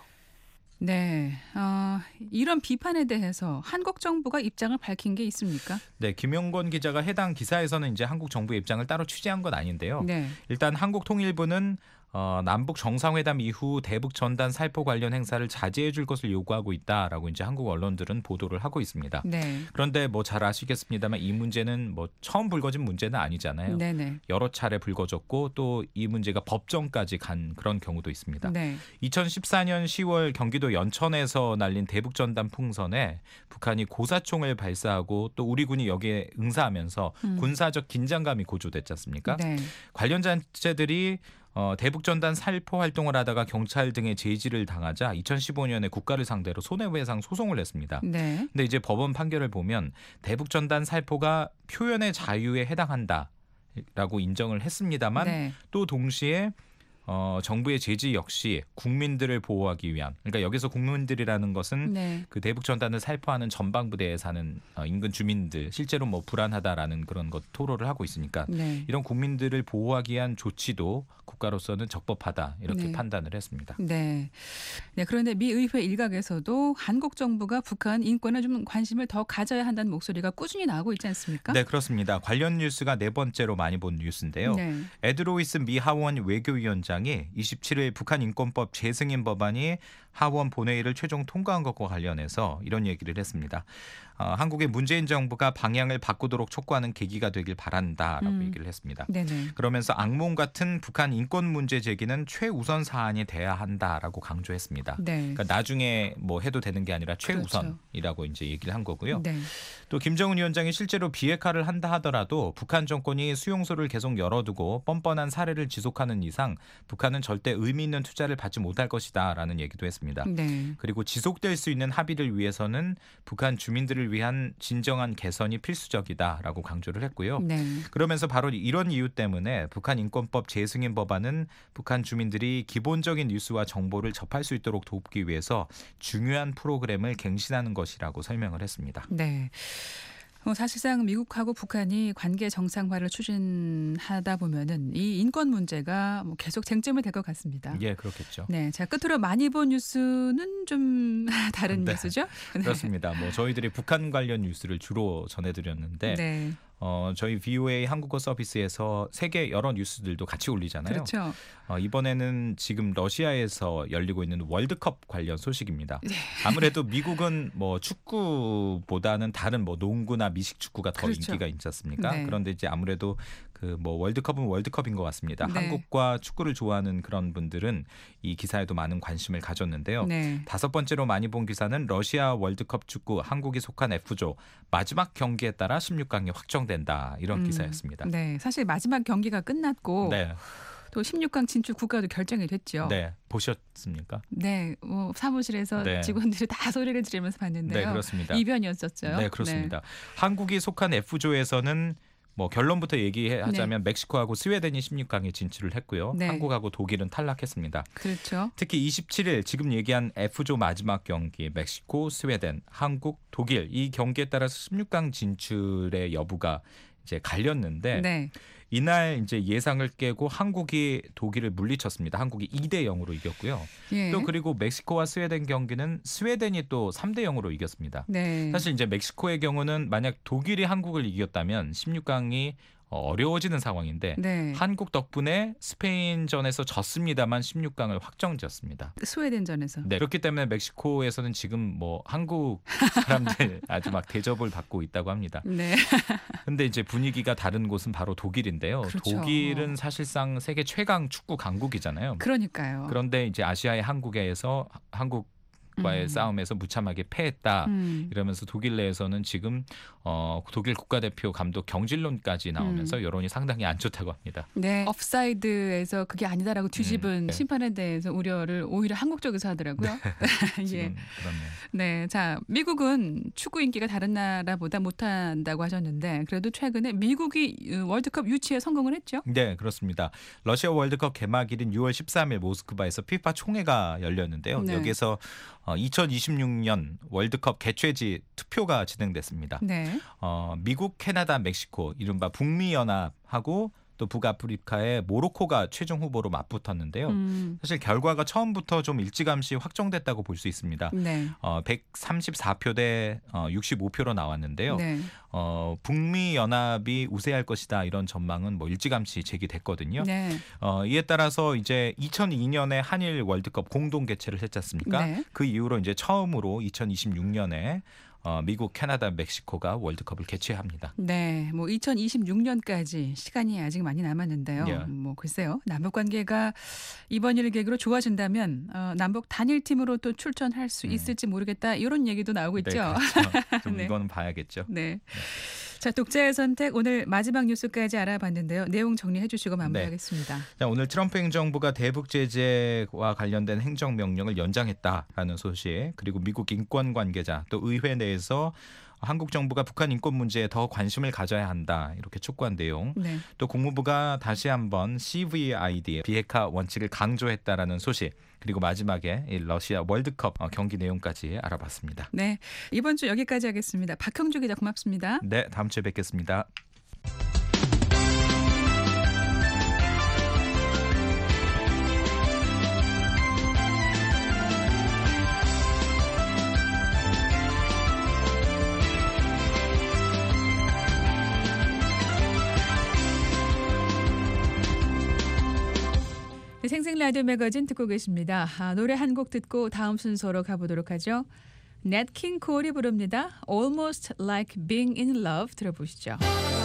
네. 어, 이런 비판에 대해서 한국 정부가 입장을 밝힌 게 있습니까? 네, 김영권 기자가 해당 기사에서는 이제 한국 정부의 입장을 따로 취재한 건 아닌데요. 네. 일단 한국통일부는 어, 남북 정상회담 이후 대북 전단 살포 관련 행사를 자제해 줄 것을 요구하고 있다라고 이제 한국 언론들은 보도를 하고 있습니다. 네. 그런데 뭐 잘 아시겠습니다만 이 문제는 뭐 처음 불거진 문제는 아니잖아요. 네네. 여러 차례 불거졌고 또 이 문제가 법정까지 간 그런 경우도 있습니다. 네. 이천십사 년 시월 경기도 연천에서 날린 대북 전단 풍선에 북한이 고사총을 발사하고 또 우리 군이 여기에 응사하면서 음. 군사적 긴장감이 고조됐지 않습니까? 네. 관련 단체들이 어, 대북전단 살포 활동을 하다가 경찰 등의 제지를 당하자 이천십오 년에 국가를 상대로 손해배상 소송을 냈습니다. 네. 근데 이제 법원 판결을 보면 대북전단 살포가 표현의 자유에 해당한다라고 인정을 했습니다만 네. 또 동시에 어, 정부의 제지 역시 국민들을 보호하기 위한, 그러니까 여기서 국민들이라는 것은 네. 그 대북 전단을 살포하는 전방부대에 사는 어, 인근 주민들, 실제로 뭐 불안하다라는 그런 것 토로를 하고 있으니까 네. 이런 국민들을 보호하기 위한 조치도 국가 국가로서는 적법하다 이렇게 네. 판단을 했습니다. 네. 네. 그런데 미 의회 일각에서도 한국 정부가 북한 인권에 좀 관심을 더 가져야 한다는 목소리가 꾸준히 나오고 있지 않습니까? 네, 그렇습니다. 관련 뉴스가 네 번째로 많이 본 뉴스인데요. 네. 에드 로이스 미 하원 외교위원장이 이십칠 일 북한 인권법 재승인 법안이 하원 본회의를 최종 통과한 것과 관련해서 이런 얘기를 했습니다. 어, 한국의 문재인 정부가 방향을 바꾸도록 촉구하는 계기가 되길 바란다라고 음. 얘기를 했습니다. 네네. 그러면서 악몽 같은 북한 인권 문제 제기는 최우선 사안이 돼야 한다라고 강조했습니다. 네. 그러니까 나중에 뭐 해도 되는 게 아니라 그렇죠. 최우선이라고 이제 얘기를 한 거고요. 네. 또 김정은 위원장이 실제로 비핵화를 한다 하더라도 북한 정권이 수용소를 계속 열어두고 뻔뻔한 사례를 지속하는 이상 북한은 절대 의미 있는 투자를 받지 못할 것이다라는 얘기도 했습니다. 네. 그리고 지속될 수 있는 합의를 위해서는 북한 주민들을 위한 진정한 개선이 필수적이다라고 강조를 했고요. 네. 그러면서 바로 이런 이유 때문에 북한 인권법 재승인 법안은 북한 주민들이 기본적인 뉴스와 정보를 접할 수 있도록 돕기 위해서 중요한 프로그램을 갱신하는 것이라고 설명을 했습니다. 네. 어, 사실상 미국하고 북한이 관계 정상화를 추진하다 보면은 이 인권 문제가 뭐 계속 쟁점이 될 것 같습니다. 예, 그렇겠죠. 네, 자 끝으로 많이 본 뉴스는 좀 다른 네. 뉴스죠? 네. 그렇습니다. 뭐 저희들이 북한 관련 뉴스를 주로 전해드렸는데 네, 어, 저희 브이오에이 한국어 서비스에서 세계 여러 뉴스들도 같이 올리잖아요. 그렇죠. 어, 이번에는 지금 러시아에서 열리고 있는 월드컵 관련 소식입니다. 네. 아무래도 미국은 뭐 축구보다는 다른 뭐 농구나 미식 축구가 더 그렇죠. 인기가 있지 않습니까? 네. 그런데 이제 아무래도 그 뭐 월드컵은 월드컵인 것 같습니다. 네. 한국과 축구를 좋아하는 그런 분들은 이 기사에도 많은 관심을 가졌는데요. 네. 다섯 번째로 많이 본 기사는 러시아 월드컵 축구 한국이 속한 F조 마지막 경기에 따라 십육 강이 확정된다 이런 음, 기사였습니다. 네, 사실 마지막 경기가 끝났고 네, 또 십육 강 진출 국가도 결정이 됐죠. 네 보셨습니까? 네, 뭐 사무실에서 네. 직원들이 다 소리를 지르면서 봤는데요. 네, 그렇습니다. 이변이었었죠. 네, 그렇습니다. 한국이 속한 F조에서는 뭐 결론부터 얘기하자면 멕시코하고 스웨덴이 십육 강에 진출을 했고요. 네. 한국하고 독일은 탈락했습니다. 그렇죠. 특히 이십칠 일 지금 얘기한 F조 마지막 경기 멕시코, 스웨덴, 한국, 독일 이 경기에 따라서 십육 강 진출의 여부가 이제 갈렸는데 네. 이날 이제 예상을 깨고 한국이 독일을 물리쳤습니다. 한국이 이 대 영으로 이겼고요. 예. 또 그리고 멕시코와 스웨덴 경기는 스웨덴이 또 삼 대 영으로 이겼습니다. 네. 사실 이제 멕시코의 경우는 만약 독일이 한국을 이겼다면 십육 강이 어려워지는 상황인데 네. 한국 덕분에 스페인전에서 졌습니다만 십육 강을 확정지었습니다. 스웨덴전에서. 네, 그렇기 때문에 멕시코에서는 지금 뭐 한국 사람들 아주 막 대접을 받고 있다고 합니다. 네. 근데 이제 분위기가 다른 곳은 바로 독일인데요. 그렇죠. 독일은 사실상 세계 최강 축구 강국이잖아요. 그러니까요. 그런데 이제 아시아의 한국에서 한국과의 음. 싸움에서 무참하게 패했다. 음. 이러면서 독일 내에서는 지금 어, 독일 국가대표 감독 경질론까지 나오면서 음. 여론이 상당히 안 좋다고 합니다. 네. 업사이드에서 그게 아니다라고 뒤집은 음, 네. 심판에 대해서 우려를 오히려 한국 쪽에서 하더라고요. 예. 지금 그렇네요. 네. 자, 미국은 축구 인기가 다른 나라보다 못한다고 하셨는데 그래도 최근에 미국이 월드컵 유치에 성공을 했죠. 네, 그렇습니다. 러시아 월드컵 개막일인 유월 십삼일 모스크바에서 피파 총회가 열렸는데요. 네. 여기에서 어, 이천이십육 년 월드컵 개최지 투표가 진행됐습니다. 네. 어, 미국, 캐나다, 멕시코, 이른바 북미 연합하고 또 북아프리카의 모로코가 최종 후보로 맞붙었는데요. 음. 사실 결과가 처음부터 좀 일찌감치 확정됐다고 볼 수 있습니다. 네. 어, 백삼십사 표 대 어, 육십오 표로 나왔는데요. 네. 어, 북미 연합이 우세할 것이다 이런 전망은 뭐 일찌감치 제기됐거든요. 네. 어, 이에 따라서 이제 이천이 년에 한일 월드컵 공동 개최를 했지 않습니까? 네. 그 이후로 이제 처음으로 이천이십육 년에 어, 미국, 캐나다, 멕시코가 월드컵을 개최합니다. 네, 뭐 이천이십육 년까지 시간이 아직 많이 남았는데요. 예. 뭐 글쎄요, 남북 관계가 이번 일을 계기로 좋아진다면 어, 남북 단일팀으로 또 출전할 수 음. 있을지 모르겠다 이런 얘기도 나오고 있죠. 네, 그렇죠. 좀 네. 이거는 봐야겠죠. 네. 자, 독자의 선택 오늘 마지막 뉴스까지 알아봤는데요. 내용 정리해 주시고 마무리하겠습니다. 자, 오늘 트럼프 행정부가 대북 제재와 관련된 행정 명령을 연장했다라는 소식, 그리고 미국 인권 관계자 또 의회 내에서 한국 정부가 북한 인권 문제에 더 관심을 가져야 한다 이렇게 촉구한 내용, 네. 또 국무부가 다시 한번 씨브이아이디의 비핵화 원칙을 강조했다라는 소식, 그리고 마지막에 이 러시아 월드컵 경기 내용까지 알아봤습니다. 네, 이번 주 여기까지 하겠습니다. 박형주 기자 고맙습니다. 네, 다음 주에 뵙겠습니다. 생생 라디오 매거진 듣고 계십니다. 아, 노래 한 곡 듣고 다음 순서로 가보도록 하죠. 넷 킹 콜이 부릅니다. Almost Like Being in Love 들어보시죠.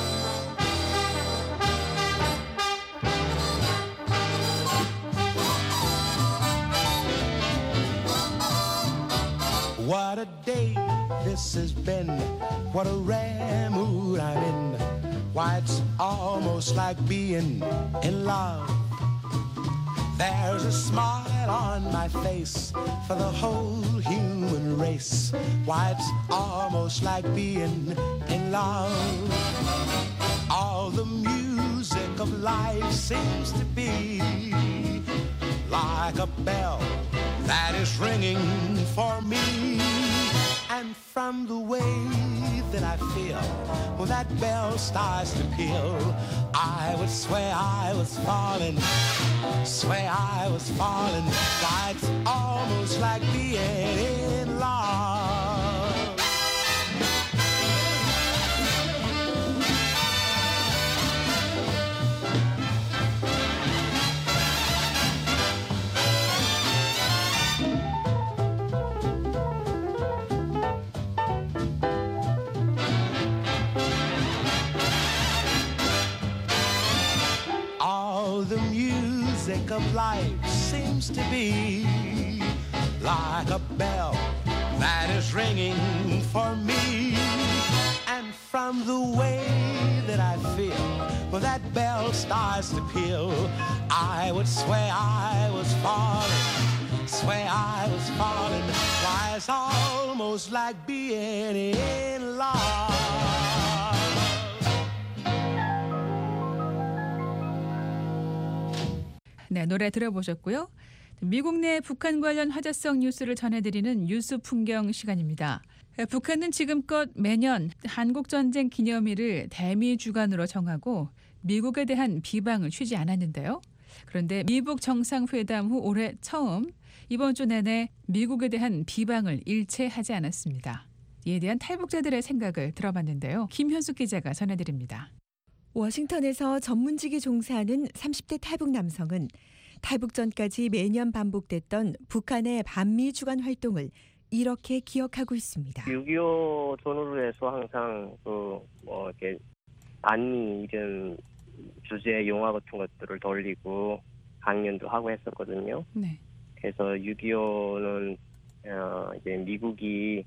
What a day this has been. What a rare mood I'm in. Why, it's almost like being in love. There's a smile on my face for the whole human race. Why, it's almost like being in love. All the music of life seems to be like a bell that is ringing for me. And from the way that I feel when that bell starts to peal, I would swear I was falling, swear I was falling. Why, it's almost like being in love. Of life seems to be like a bell that is ringing for me. And from the way that I feel when that bell starts to peal, I would swear I was falling, swear I was falling. Why, it's almost like being in love. 네, 노래 들어보셨고요. 미국 내 북한 관련 화제성 뉴스를 전해드리는 뉴스 풍경 시간입니다. 북한은 지금껏 매년 한국전쟁 기념일을 대미 주간으로 정하고 미국에 대한 비방을 쉬지 않았는데요. 그런데 미북 정상회담 후 올해 처음 이번 주 내내 미국에 대한 비방을 일체 하지 않았습니다. 이에 대한 탈북자들의 생각을 들어봤는데요. 김현숙 기자가 전해드립니다. 워싱턴에서 전문직에 종사하는 삼십 대 탈북 남성은 탈북 전까지 매년 반복됐던 북한의 반미 주간 활동을 이렇게 기억하고 있습니다. 육이오 전후로 해서 항상 그 뭐 이렇게 반미 이런 주제 영화 같은 것들을 돌리고 강연도 하고 했었거든요. 네. 그래서 육이오는 어 이제 미국이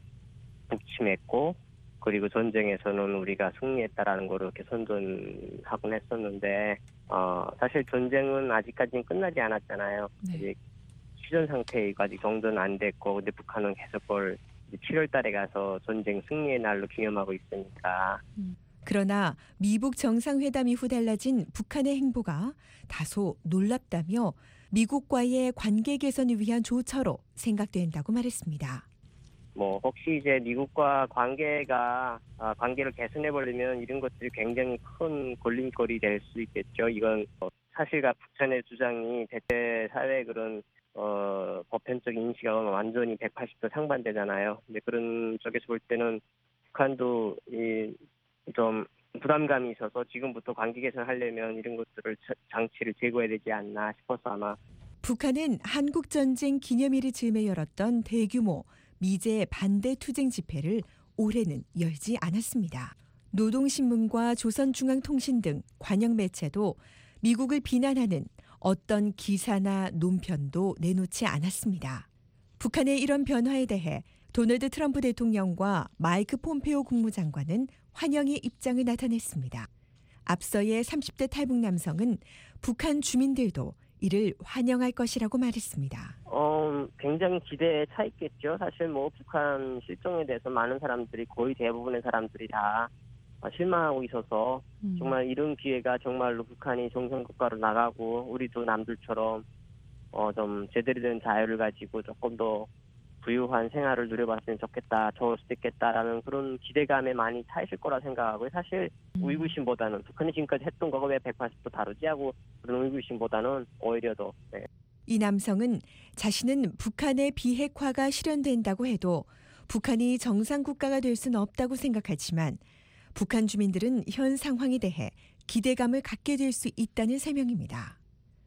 북침했고 그리고 전쟁에서는 우리가 승리했다라는 걸 이렇게 선전하곤 했었는데 어 사실 전쟁은 아직까지는 끝나지 않았잖아요. 네. 아직 휴전 상태이고 아직 정전은 안 됐고 근데 북한은 계속 그걸 칠월 달에 가서 전쟁 승리의 날로 기념하고 있으니까. 음. 그러나 미북 정상회담 이후 달라진 북한의 행보가 다소 놀랍다며 미국과의 관계 개선을 위한 조처로 생각된다고 말했습니다. 뭐 혹시 이제 미국과 관계가 아, 관계를 개선해버리면 이런 것들이 굉장히 큰 걸림돌이 될 수 있겠죠. 이건 어, 사실과 북한의 주장이 대체 사회의 그런 어, 보편적 인식하고는 완전히 백팔십 도 상반되잖아요. 근데 그런 쪽에서 볼 때는 북한도 이, 좀 부담감이 있어서 지금부터 관계 개선하려면 이런 것들을 장치를 제거해야 되지 않나 싶어서 아마. 북한은 한국전쟁 기념일을 즈음에 열었던 대규모 미제 반대 투쟁 집회를 올해는 열지 않았습니다. 노동신문과 조선중앙통신 등 관영 매체도 미국을 비난하는 어떤 기사나 논편도 내놓지 않았습니다. 북한의 이런 변화에 대해 도널드 트럼프 대통령과 마이크 폼페오 국무장관은 환영의 입장을 나타냈습니다. 앞서의 삼십 대 탈북 남성은 북한 주민들도 이를 환영할 것이라고 말했습니다. 어, 굉장히 기대에 차 있겠죠. 사실 뭐 북한 실종에 대해서 많은 사람들이 거의 대부분의 사람들이 다 실망하고 있어서 음. 정말 이런 기회가 정말로 북한이 정상국가로 나가고 우리도 남들처럼 어, 좀 제대로 된 자유를 가지고 조금 더 부유한 생활을 누려봤으면 좋겠다, 좋을 수도 있겠다라는 그런 기대감에 많이 차 있을 거라 생각하고요. 사실 음. 우이구심보다는 북한이 지금까지 했던 거가 왜 백팔십 도 다르지 하고 그런 우이구심보다는 오히려 더. 네. 이 남성은 자신은 북한의 비핵화가 실현된다고 해도 북한이 정상국가가 될 수는 없다고 생각하지만 북한 주민들은 현 상황에 대해 기대감을 갖게 될 수 있다는 설명입니다.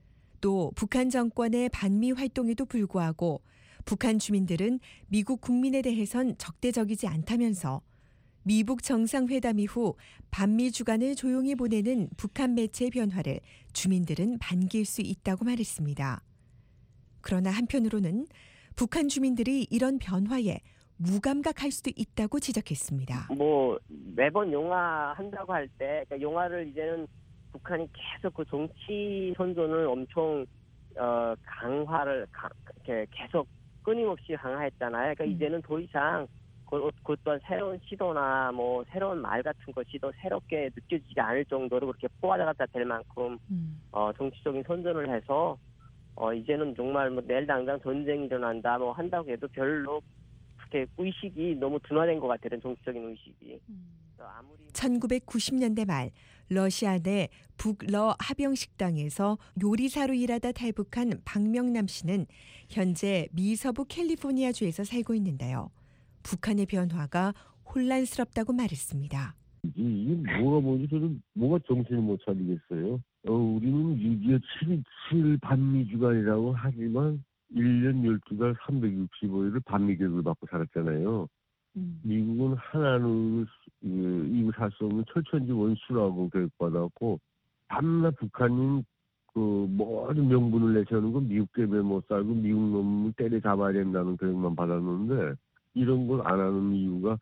또 북한 정권의 반미 활동에도 불구하고 북한 주민들은 미국 국민에 대해선 적대적이지 않다면서 미북 정상회담 이후 반미 주간을 조용히 보내는 북한 매체의 변화를 주민들은 반길 수 있다고 말했습니다. 그러나 한편으로는 북한 주민들이 이런 변화에 무감각할 수도 있다고 지적했습니다. 뭐 매번 용화 한다고 할 때 그러니까 용화를 이제는 북한이 계속 그 정치 선전을 엄청 어, 강화를 가, 이렇게 계속 끊임없이 강화했잖아요. 그러니까 음. 이제는 더 이상 그, 그 또한 새로운 시도나 뭐 새로운 말 같은 것이 더 새롭게 느껴지지 않을 정도로 그렇게 포화자가 될 만큼 음. 어, 정치적인 선전을 해서 어, 이제는 정말 뭐 내일 당장 전쟁이 일어난다 뭐 한다고 해도 별로 그렇게 의식이 너무 둔화된 것 같아요. 정치적인 의식이. 아무리 천구백구십 년대 말 러시아 내 북러 합영식당에서 요리사로 일하다 탈북한 박명남 씨는 현재 미서부 캘리포니아주에서 살고 있는데요. 북한의 변화가 혼란스럽다고 말했습니다. 이게 뭐가 뭔지 저는 뭐가 정신을 못 차리겠어요. 어, 우리는 육이오 칠이칠 반미주간이라고 하지만 일 년 열두 달 삼백육십오 일을 반미교육을 받고 살았잖아요. 음. 미국은 하나는 이거 살 수 없는 철천지 원수라고 교육받았고 밤낮 북한인 그 모든 명분을 내세우는 건 미국 때문에 못 살고 미국 놈을 때려잡아야 된다는 교육만 받았는데 이런 걸 안 하는 이유가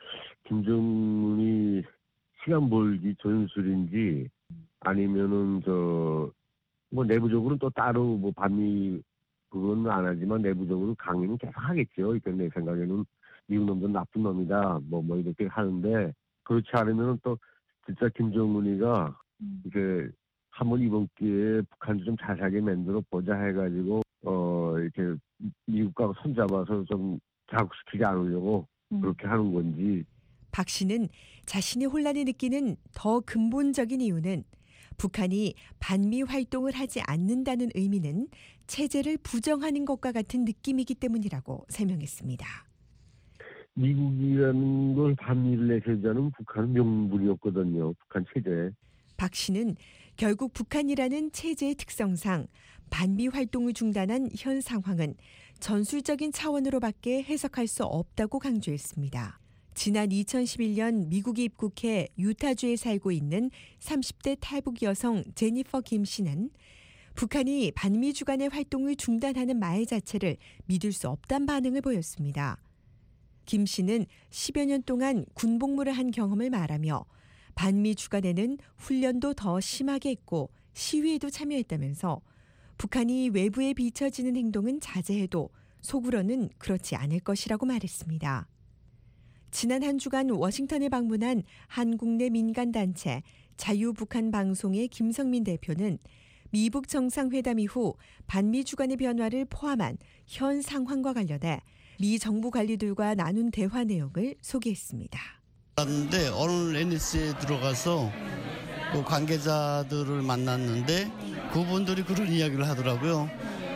김정은이 시간 벌기 전술인지 아니면은 저 뭐 내부적으로는 또 따로 뭐 반미 그건 안 하지만 내부적으로 강요는 계속 하겠죠. 그러니까 내 생각에는 미국 놈들은 나쁜 놈이다. 뭐, 뭐 이렇게 하는데 그렇지 않으면 또 진짜 김정은이가 음. 이제 한번 이번 기회에 북한도 좀 자세하게 만들어 보자 해가지고 어 이렇게 미국과 손잡아서 좀 자극시키지 않으려고 음. 그렇게 하는 건지. 박 씨는 자신이 혼란을 느끼는 더 근본적인 이유는 북한이 반미 활동을 하지 않는다는 의미는 체제를 부정하는 것과 같은 느낌이기 때문이라고 설명했습니다. 미국이라는 걸 반미를 내세우자는 북한은 명분이었거든요. 북한 체제. 박 씨는 결국 북한이라는 체제의 특성상 반미 활동을 중단한 현 상황은 전술적인 차원으로밖에 해석할 수 없다고 강조했습니다. 지난 이천십일 년 미국이 입국해 유타주에 살고 있는 삼십 대 탈북 여성 제니퍼 김 씨는 북한이 반미 주간의 활동을 중단하는 말 자체를 믿을 수 없다는 반응을 보였습니다. 김 씨는 십여 년 동안 군복무를 한 경험을 말하며 반미 주간에는 훈련도 더 심하게 했고 시위에도 참여했다면서 북한이 외부에 비춰지는 행동은 자제해도 속으로는 그렇지 않을 것이라고 말했습니다. 지난 한 주간 워싱턴에 방문한 한국 내 민간단체 자유북한 방송의 김성민 대표는 미북 정상회담 이후 반미 주간의 변화를 포함한 현 상황과 관련해 미 정부 관리들과 나눈 대화 내용을 소개했습니다. 그런데 오늘 엔에스씨에 들어가서 그 관계자들을 만났는데 그분들이 그런 이야기를 하더라고요.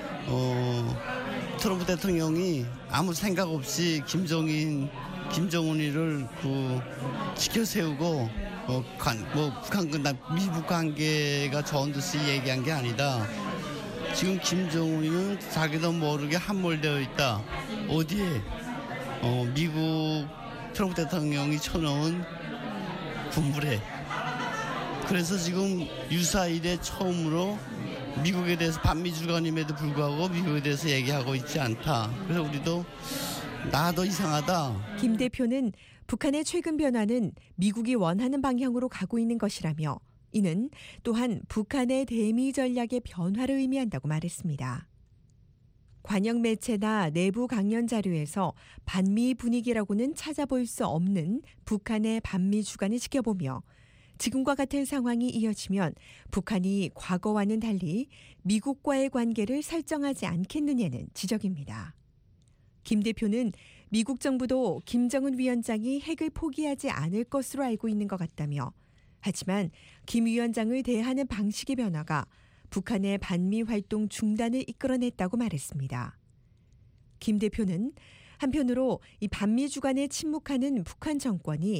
어, 트럼프 대통령이 아무 생각 없이 김정인, 김정은이를 그 지켜 세우고 어, 관, 뭐 북한 미북 관계가 좋은 듯이 얘기한 게 아니다. 지금 김정은이는 자기도 모르게 함몰되어 있다. 어디에? 어, 미국 트럼프 대통령이 쳐놓은 군부래. 그래서 지금 유사일에 처음으로 미국에 대해서 반미 주간임에도 불구하고 미국에 대해서 얘기하고 있지 않다. 그래서 우리도 나도 이상하다. 김 대표는 북한의 최근 변화는 미국이 원하는 방향으로 가고 있는 것이라며 이는 또한 북한의 대미 전략의 변화를 의미한다고 말했습니다. 관영 매체나 내부 강연 자료에서 반미 분위기라고는 찾아볼 수 없는 북한의 반미 주간을 지켜보며 지금과 같은 상황이 이어지면 북한이 과거와는 달리 미국과의 관계를 설정하지 않겠느냐는 지적입니다. 김 대표는 미국 정부도 김정은 위원장이 핵을 포기하지 않을 것으로 알고 있는 것 같다며 하지만 김 위원장을 대하는 방식의 변화가 북한의 반미 활동 중단을 이끌어냈다고 말했습니다. 김 대표는 한편으로 이 반미 주간에 침묵하는 북한 정권이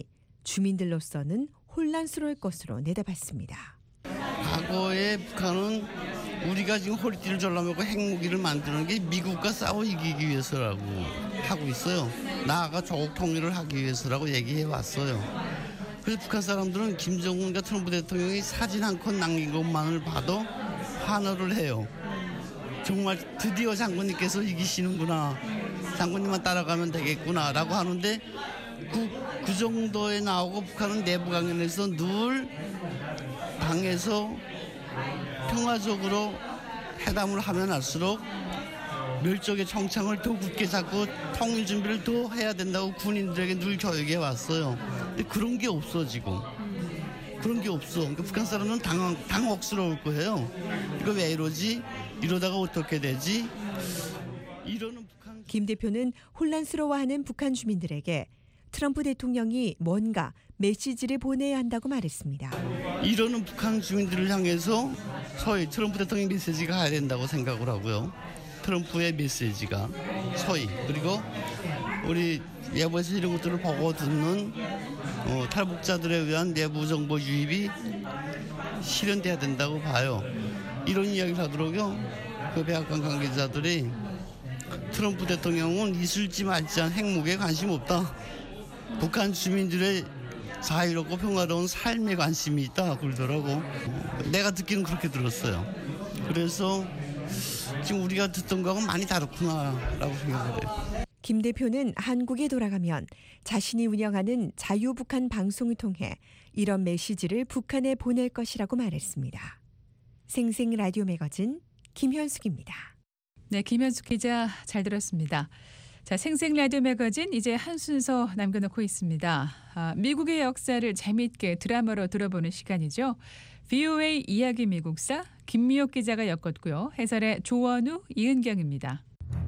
주민들로서는 혼란스러울 것으로 내다봤습니다. 과거에 북한은 우리가 지금 허리띠를 졸라매고 핵무기를 만드는 게 미국과 싸워 이기기 위해서라고 하고 있어요. 나아가 조국 통일을 하기 위해서라고 얘기해 왔어요. 그래서 북한 사람들은 김정은과 트럼프 대통령이 사진 한 컷 남긴 것만을 봐도 환호를 해요. 정말 드디어 장군님께서 이기시는구나. 장군님만 따라가면 되겠구나라고 하는데 그, 그 정도에 나오고 북한은 내부 강연에서 늘 방에서 평화적으로 회담을 하면 할수록 멸족의 청창을 더 굳게 잡고 통일 준비를 더 해야 된다고 군인들에게 늘 교육해 왔어요. 근데 그런 게 없어 지금. 그런 게 없어. 그러니까 북한 사람은 당황, 당혹스러울 거예요. 이거 왜 이러지? 이러다가 어떻게 되지? 이러는 북한... 김 대표는 혼란스러워하는 북한 주민들에게 트럼프 대통령이 뭔가 메시지를 보내야 한다고 말했습니다. 이러는 북한 주민들을 향해서 서히 트럼프 대통령 메시지가 가야 된다고 생각을 하고요. 트럼프의 메시지가 서히 그리고 우리 외부에서 이런 것들을 보고 듣는 어, 탈북자들에 의한 내부 정보 유입이 실현돼야 된다고 봐요. 이런 이야기를 하더라고요. 그 백악관 관계자들이 트럼프 대통령은 이슬지 말지 않은 핵무기에 관심 없다. 북한 주민들의 자유롭고 평화로운 삶에 관심이 있다 그러더라고. 내가 듣기는 그렇게 들었어요. 그래서 지금 우리가 듣던 거하고 많이 다르구나라고 생각을 해요. 김 대표는 한국에 돌아가면 자신이 운영하는 자유북한 방송을 통해 이런 메시지를 북한에 보낼 것이라고 말했습니다. 생생 라디오 매거진 김현숙입니다. 네, 김현숙 기자 잘 들었습니다. 자, 생생 라디오 매거진 이제 한 순서 남겨놓고 있습니다. 아, 미국의 역사를 재미있게 드라마로 들어보는 시간이죠. 브이오에이 이야기 미국사 김미옥 기자가 엮었고요. 해설의 조원우, 이은경입니다.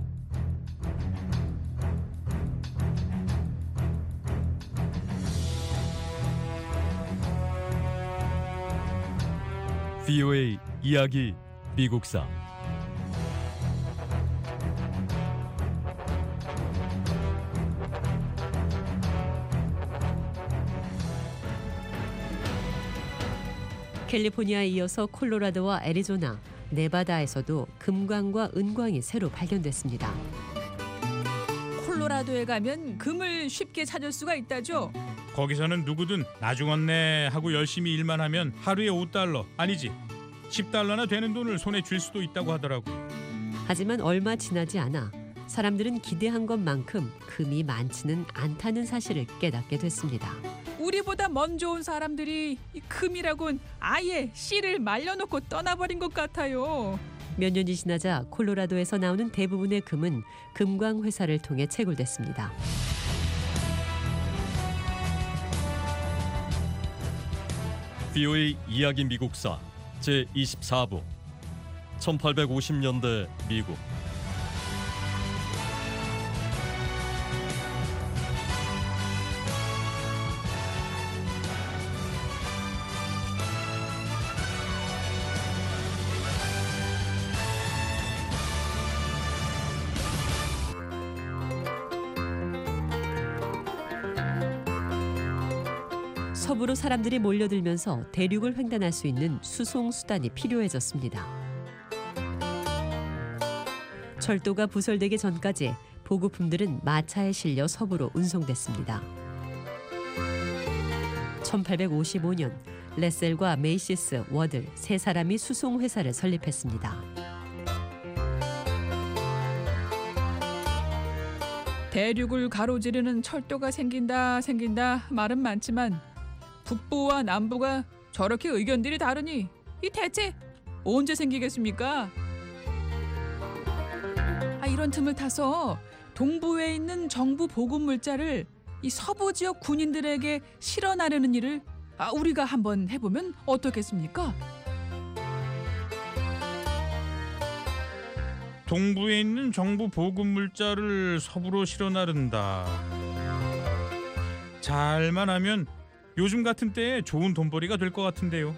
브이오에이 이야기 미국사 캘리포니아에 이어서 콜로라도와 애리조나, 네바다에서도 금광과 은광이 새로 발견됐습니다. 콜로라도에 가면 금을 쉽게 찾을 수가 있다죠. 거기서는 누구든 나중었네 하고 열심히 일만 하면 하루에 오 달러 아니지 십 달러나 되는 돈을 손에 쥘 수도 있다고 하더라고. 하지만 얼마 지나지 않아 사람들은 기대한 것만큼 금이 많지는 않다는 사실을 깨닫게 됐습니다. 우리보다 먼저 온 사람들이 이 금이라곤 아예 씨를 말려놓고 떠나버린 것 같아요. 몇 년이 지나자 콜로라도에서 나오는 대부분의 금은 금광 회사를 통해 채굴됐습니다. 브이오에이 이야기 미국사 제이십사 부 천팔백오십 년대 미국. 서부로 사람들이 몰려들면서 대륙을 횡단할 수 있는 수송 수단이 필요해졌습니다. 철도가 부설되기 전까지 보급품들은 마차에 실려 서부로 운송됐습니다. 천팔백오십오 년 레셀과 메이시스, 워들 세 사람이 수송 회사를 설립했습니다. 대륙을 가로지르는 철도가 생긴다 생긴다 말은 많지만 북부와 남부가 저렇게 의견들이 다르니 이 대체 언제 생기겠습니까? 아, 이런 틈을 타서 동부에 있는 정부 보급 물자를 이 서부 지역 군인들에게 실어 나르는 일을 아, 우리가 한번 해보면 어떻겠습니까? 동부에 있는 정부 보급 물자를 서부로 실어 나른다. 잘만 하면 요즘 같은 때에 좋은 돈벌이가 될 것 같은데요.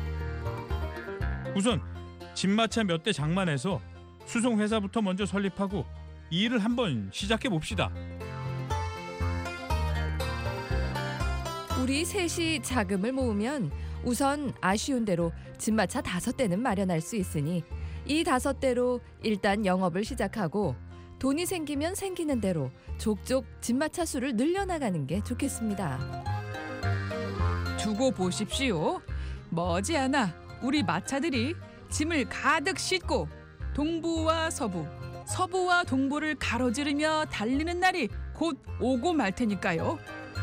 우선 진마차 몇 대 장만해서 수송회사부터 먼저 설립하고 이 일을 한번 시작해 봅시다. 우리 셋이 자금을 모으면 우선 아쉬운 대로 진마차 다섯 대는 마련할 수 있으니 이 다섯 대로 일단 영업을 시작하고 돈이 생기면 생기는 대로 족족 집마차 수를 늘려나가는 게 좋겠습니다. 두고 보십시오. 머지않아 우리 마차들이 짐을 가득 싣고 동부와 서부, 서부와 동부를 가로지르며 달리는 날이 곧 오고 말 테니까요.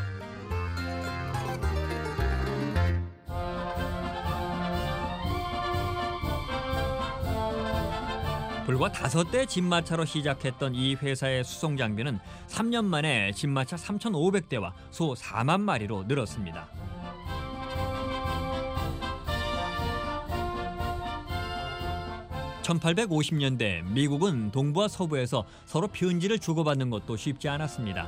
불과 다섯 대 집마차로 시작했던 이 회사의 수송 장비는 삼 년 만에 집마차 삼천오백 대와 소 사만 마리로 늘었습니다. 천팔백오십 년대 미국은 동부와 서부에서 서로 편지를 주고받는 것도 쉽지 않았습니다.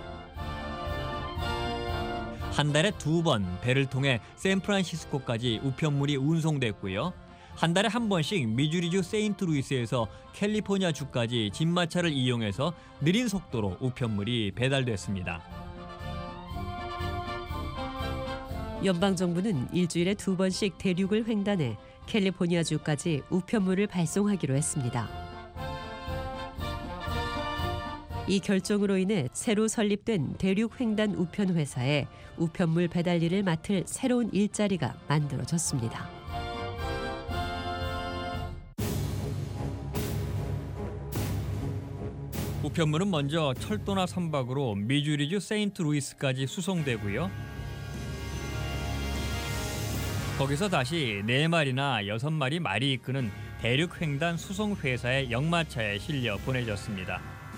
한 달에 두 번 배를 통해 샌프란시스코까지 우편물이 운송됐고요. 한 달에 한 번씩 미주리주 세인트루이스에서 캘리포니아주까지 집마차를 이용해서 느린 속도로 우편물이 배달됐습니다. 연방정부는 일주일에 두 번씩 대륙을 횡단해 캘리포니아주까지 우편물을 발송하기로 했습니다. 이 결정으로 인해 새로 설립된 대륙 횡단 우편 회사에 우편물 배달 일을 맡을 새로운 일자리가 만들어졌습니다. 우편물은 먼저 철도나 선박으로 미주리주 세인트루이스까지 수송되고요. 거기서 다시 네 마리나 여섯 마리 말이 이끄는 대륙 횡단 수송 회사의 역마차에 실려 보내졌습니다.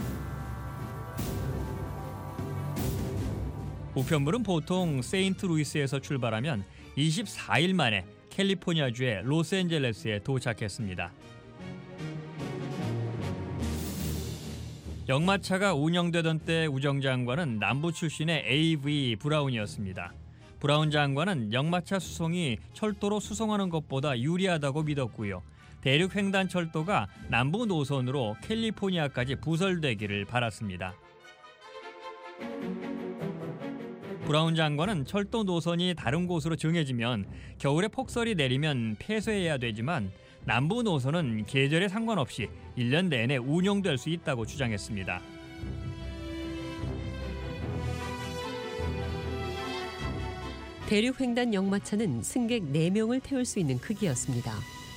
우편물은 보통 세인트루이스에서 출발하면 이십사 일 만에 캘리포니아주의 로스앤젤레스에 도착했습니다. 역마차가 운영되던 때 우정장관은 남부 출신의 에이브이 브라운이었습니다. 브라운 장관은 역마차 수송이 철도로 수송하는 것보다 유리하다고 믿었고요. 대륙 횡단 철도가 남부 노선으로 캘리포니아까지 부설되기를 바랐습니다. 브라운 장관은 철도 노선이 다른 곳으로 정해지면 겨울에 폭설이 내리면 폐쇄해야 되지만 남부 노선은 계절에 상관없이 일 년 내내 운영될 수 있다고 주장했습니다. 대륙 횡단 역마차는 승객 네 명을 태울 수 있는 크기였습니다.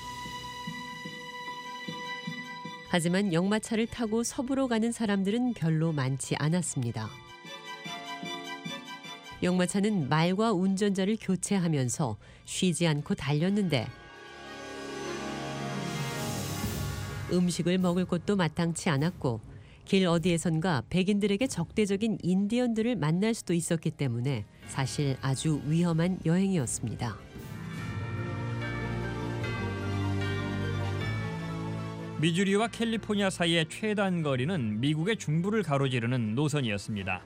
하지만 역마차를 타고 서부로 가는 사람들은 별로 많지 않았습니다. 역마차는 말과 운전자를 교체하면서 쉬지 않고 달렸는데 음식을 먹을 곳도 마땅치 않았고 길 어디에선가 백인들에게 적대적인 인디언들을 만날 수도 있었기 때문에 사실 아주 위험한 여행이었습니다. 미주리와 캘리포니아 사이의 최단 거리는 미국의 중부를 가로지르는 노선이었습니다.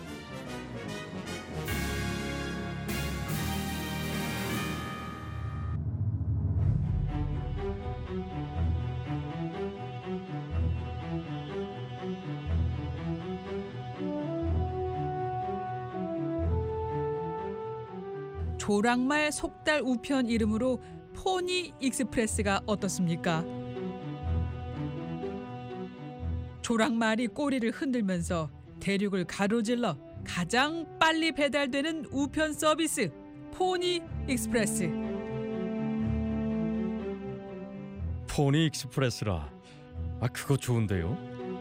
조랑말 속달 우편 이름으로 포니 익스프레스가 어떻습니까? 조랑말이 꼬리를 흔들면서 대륙을 가로질러 가장 빨리 배달되는 우편 서비스 포니 익스프레스. 포니 익스프레스라. 아, 그거 좋은데요.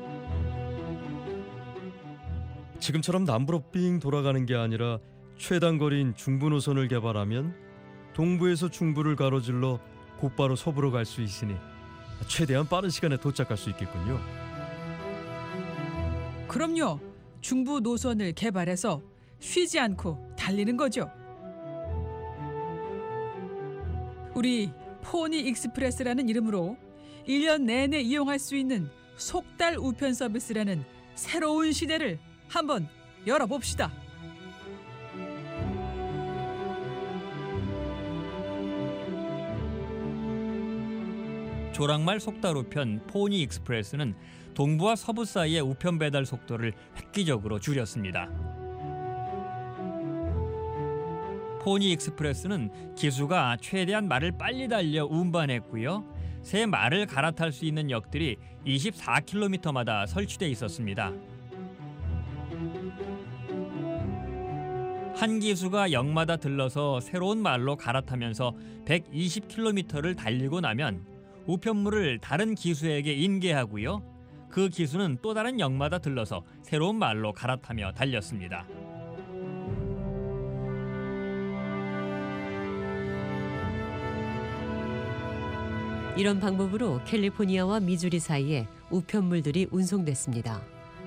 지금처럼 남부로 삥 돌아가는 게 아니라 최단 거리인 중부 노선을 개발하면 동부에서 중부를 가로질러 곧바로 서부로 갈 수 있으니 최대한 빠른 시간에 도착할 수 있겠군요. 그럼요. 중부 노선을 개발해서 쉬지 않고 달리는 거죠. 우리 포니 익스프레스라는 이름으로 일 년 내내 이용할 수 있는 속달 우편 서비스라는 새로운 시대를 한번 열어봅시다. 조랑말 속달 우편 포니 익스프레스는 동부와 서부 사이의 우편 배달 속도를 획기적으로 줄였습니다. 포니 익스프레스는 기수가 최대한 말을 빨리 달려 운반했고요. 새 말을 갈아탈 수 있는 역들이 이십사 킬로미터마다 설치돼 있었습니다. 한 기수가 역마다 들러서 새로운 말로 갈아타면서 백이십 킬로미터를 달리고 나면 우편물을 다른 기수에게 인계하고요. 그 기수는 또 다른 역마다 들러서 새로운 말로 갈아타며 달렸습니다. 이런 방법으로 캘리포니아와 미주리 사이에 우편물들이 운송됐습니다.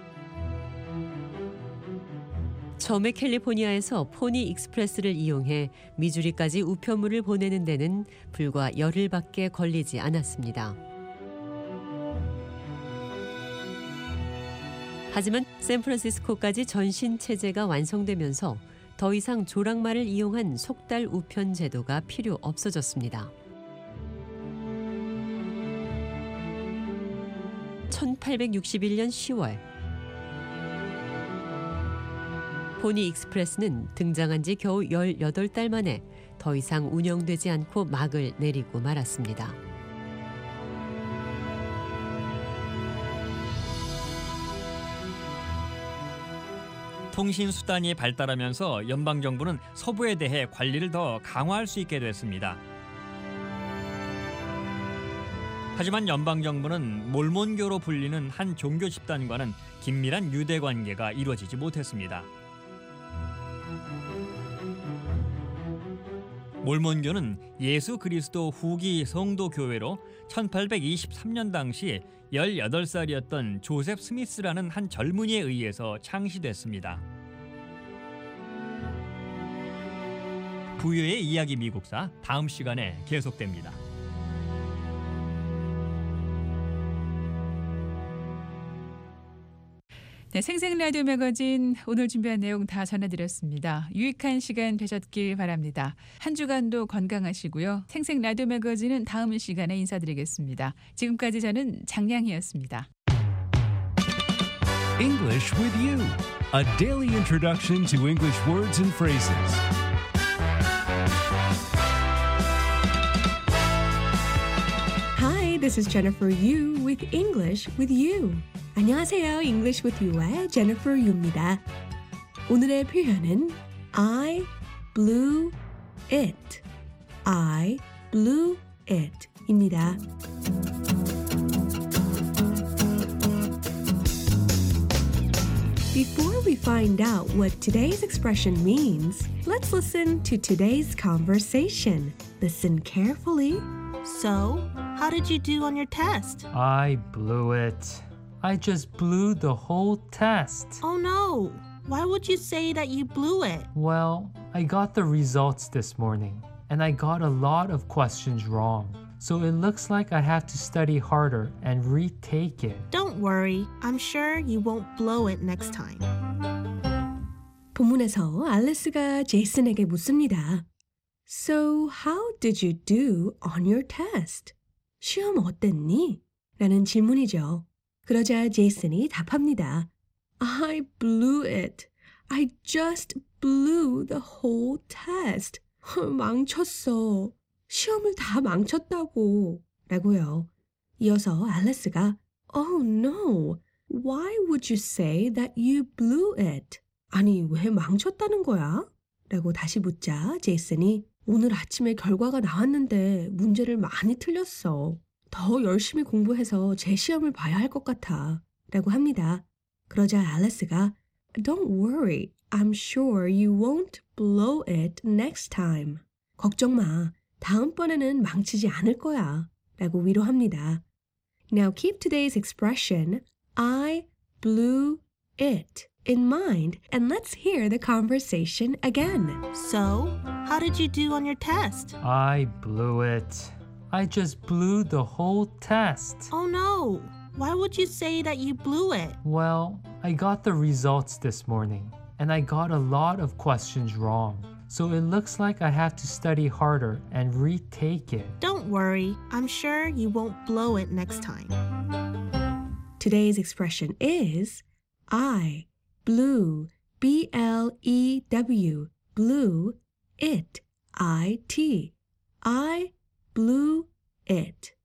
처음에 캘리포니아에서 포니 익스프레스를 이용해 미주리까지 우편물을 보내는 데는 불과 열흘밖에 걸리지 않았습니다. 하지만 샌프란시스코까지 전신 체제가 완성되면서 더 이상 조랑말을 이용한 속달 우편 제도가 필요 없어졌습니다. 천팔백육십일 년 시월 포니 익스프레스는 등장한 지 겨우 열여덟 달 만에 더 이상 운영되지 않고 막을 내리고 말았습니다. 통신 수단이 발달하면서 연방정부는 서부에 대해 관리를 더 강화할 수 있게 됐습니다. 하지만 연방정부는 몰몬교로 불리는 한 종교 집단과는 긴밀한 유대 관계가 이루어지지 못했습니다. 몰몬교는 예수 그리스도 후기 성도 교회로 천팔백이십삼 년 당시 열여덟 살이었던 조셉 스미스라는 한 젊은이에 의해서 창시됐습니다. 부유의 이야기 미국사 다음 시간에 계속됩니다. 네, 생생 라디오 매거진 오늘 준비한 내용 다 전해드렸습니다. 유익한 시간 되셨길 바랍니다. 한 주간도 건강하시고요. 생생 라디오 매거진은 다음 시간에 인사드리겠습니다. 지금까지 저는 장량이었습니다. English with you, a daily introduction to English words and phrases. Hi, this is Jennifer Yu with English with You. 안녕하세요. English with You의 Jennifer Yu입니다. 오늘의 표현은 I blew it. I blew it 입니다. Before we find out what today's expression means, let's listen to today's conversation. Listen carefully. So, how did you do on your test? I blew it. I just blew the whole test. Oh no! Why would you say that you blew it? Well, I got the results this morning, and I got a lot of questions wrong. So it looks like I have to study harder and retake it. Don't worry. I'm sure you won't blow it next time. 본문에서 알리스가 제이슨에게 묻습니다. So, how did you do on your test? 시험 어땠니? 라는 질문이죠. 그러자 제이슨이 답합니다. I blew it. I just blew the whole test. 망쳤어. 시험을 다 망쳤다고. 라고요. 이어서 알리스가 Oh no. Why would you say that you blew it? 아니, 왜 망쳤다는 거야? 라고 다시 묻자 제이슨이 오늘 아침에 결과가 나왔는데 문제를 많이 틀렸어. 더 열심히 공부해서 제 시험을 봐야 할 것 같아. 라고 합니다. 그러자 알리스가 Don't worry. I'm sure you won't blow it next time. 걱정 마. 다음번에는 망치지 않을 거야. 라고 위로합니다. Now keep today's expression I blew it in mind and let's hear the conversation again. So, how did you do on your test? I blew it. I just blew the whole test. Oh no! Why would you say that you blew it? Well, I got the results this morning, and I got a lot of questions wrong. So it looks like I have to study harder and retake it. Don't worry. I'm sure you won't blow it next time. Today's expression is I blew, B L E W, blew it, I T. I blew it.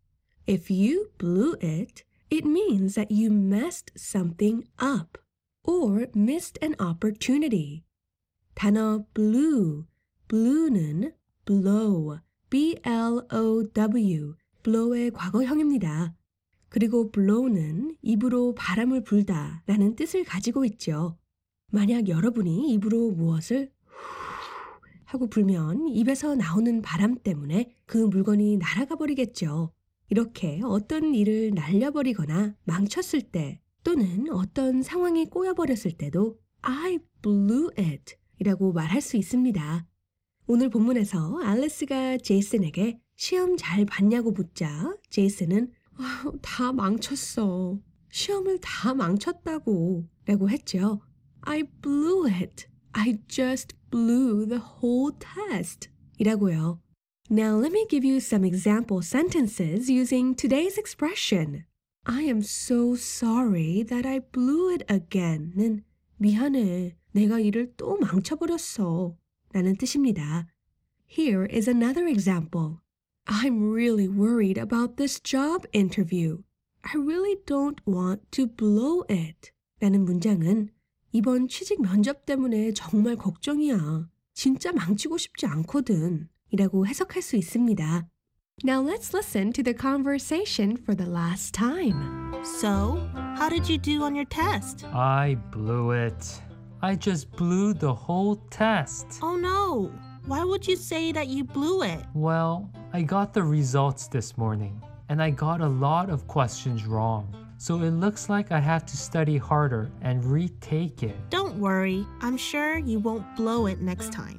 If you blew it, it means that you messed something up or missed an opportunity. 단어 blew, blew는 blow, B L O W, blow의 과거형입니다. 그리고 blow는 입으로 바람을 불다 라는 뜻을 가지고 있죠. 만약 여러분이 입으로 무엇을 후 하고 불면 입에서 나오는 바람 때문에 그 물건이 날아가 버리겠죠. 이렇게 어떤 일을 날려버리거나 망쳤을 때 또는 어떤 상황이 꼬여버렸을 때도 I blew it 이라고 말할 수 있습니다. 오늘 본문에서 앨리스가 제이슨에게 시험 잘 봤냐고 묻자 제이슨은 아, 다 망쳤어. 시험을 다 망쳤다고 라고 했죠. I blew it. I just blew the whole test 이라고요. Now let me give you some example sentences using today's expression. I am so sorry that I blew it again은 미안해. 내가 일을 또 망쳐버렸어. 라는 뜻입니다. Here is another example. I'm really worried about this job interview. I really don't want to blow it. 라는 문장은 이번 취직 면접 때문에 정말 걱정이야. 진짜 망치고 싶지 않거든. 이라고 해석할 수 있습니다. Now let's listen to the conversation for the last time. So, how did you do on your test? I blew it. I just blew the whole test. Oh no! Why would you say that you blew it? Well, I got the results this morning, and I got a lot of questions wrong. So it looks like I have to study harder and retake it. Don't worry. I'm sure you won't blow it next time.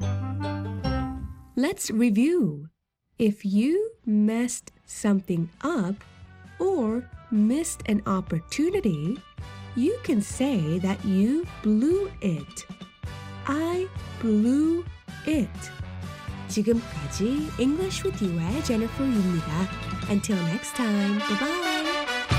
Let's review. If you messed something up or missed an opportunity, you can say that you blew it. I blew it. 지금까지 English with You의 Jennifer Yu입니다. Until next time, bye-bye.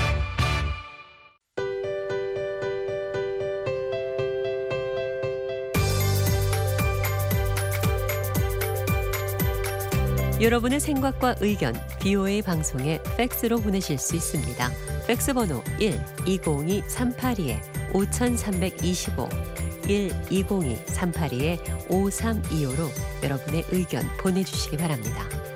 여러분의 생각과 의견 비오에이 방송에 팩스로 보내실 수 있습니다. 팩스 번호 일 이공이 삼팔이 오삼이오 일 이공이 삼팔이 오삼이오로 여러분의 의견 보내주시기 바랍니다.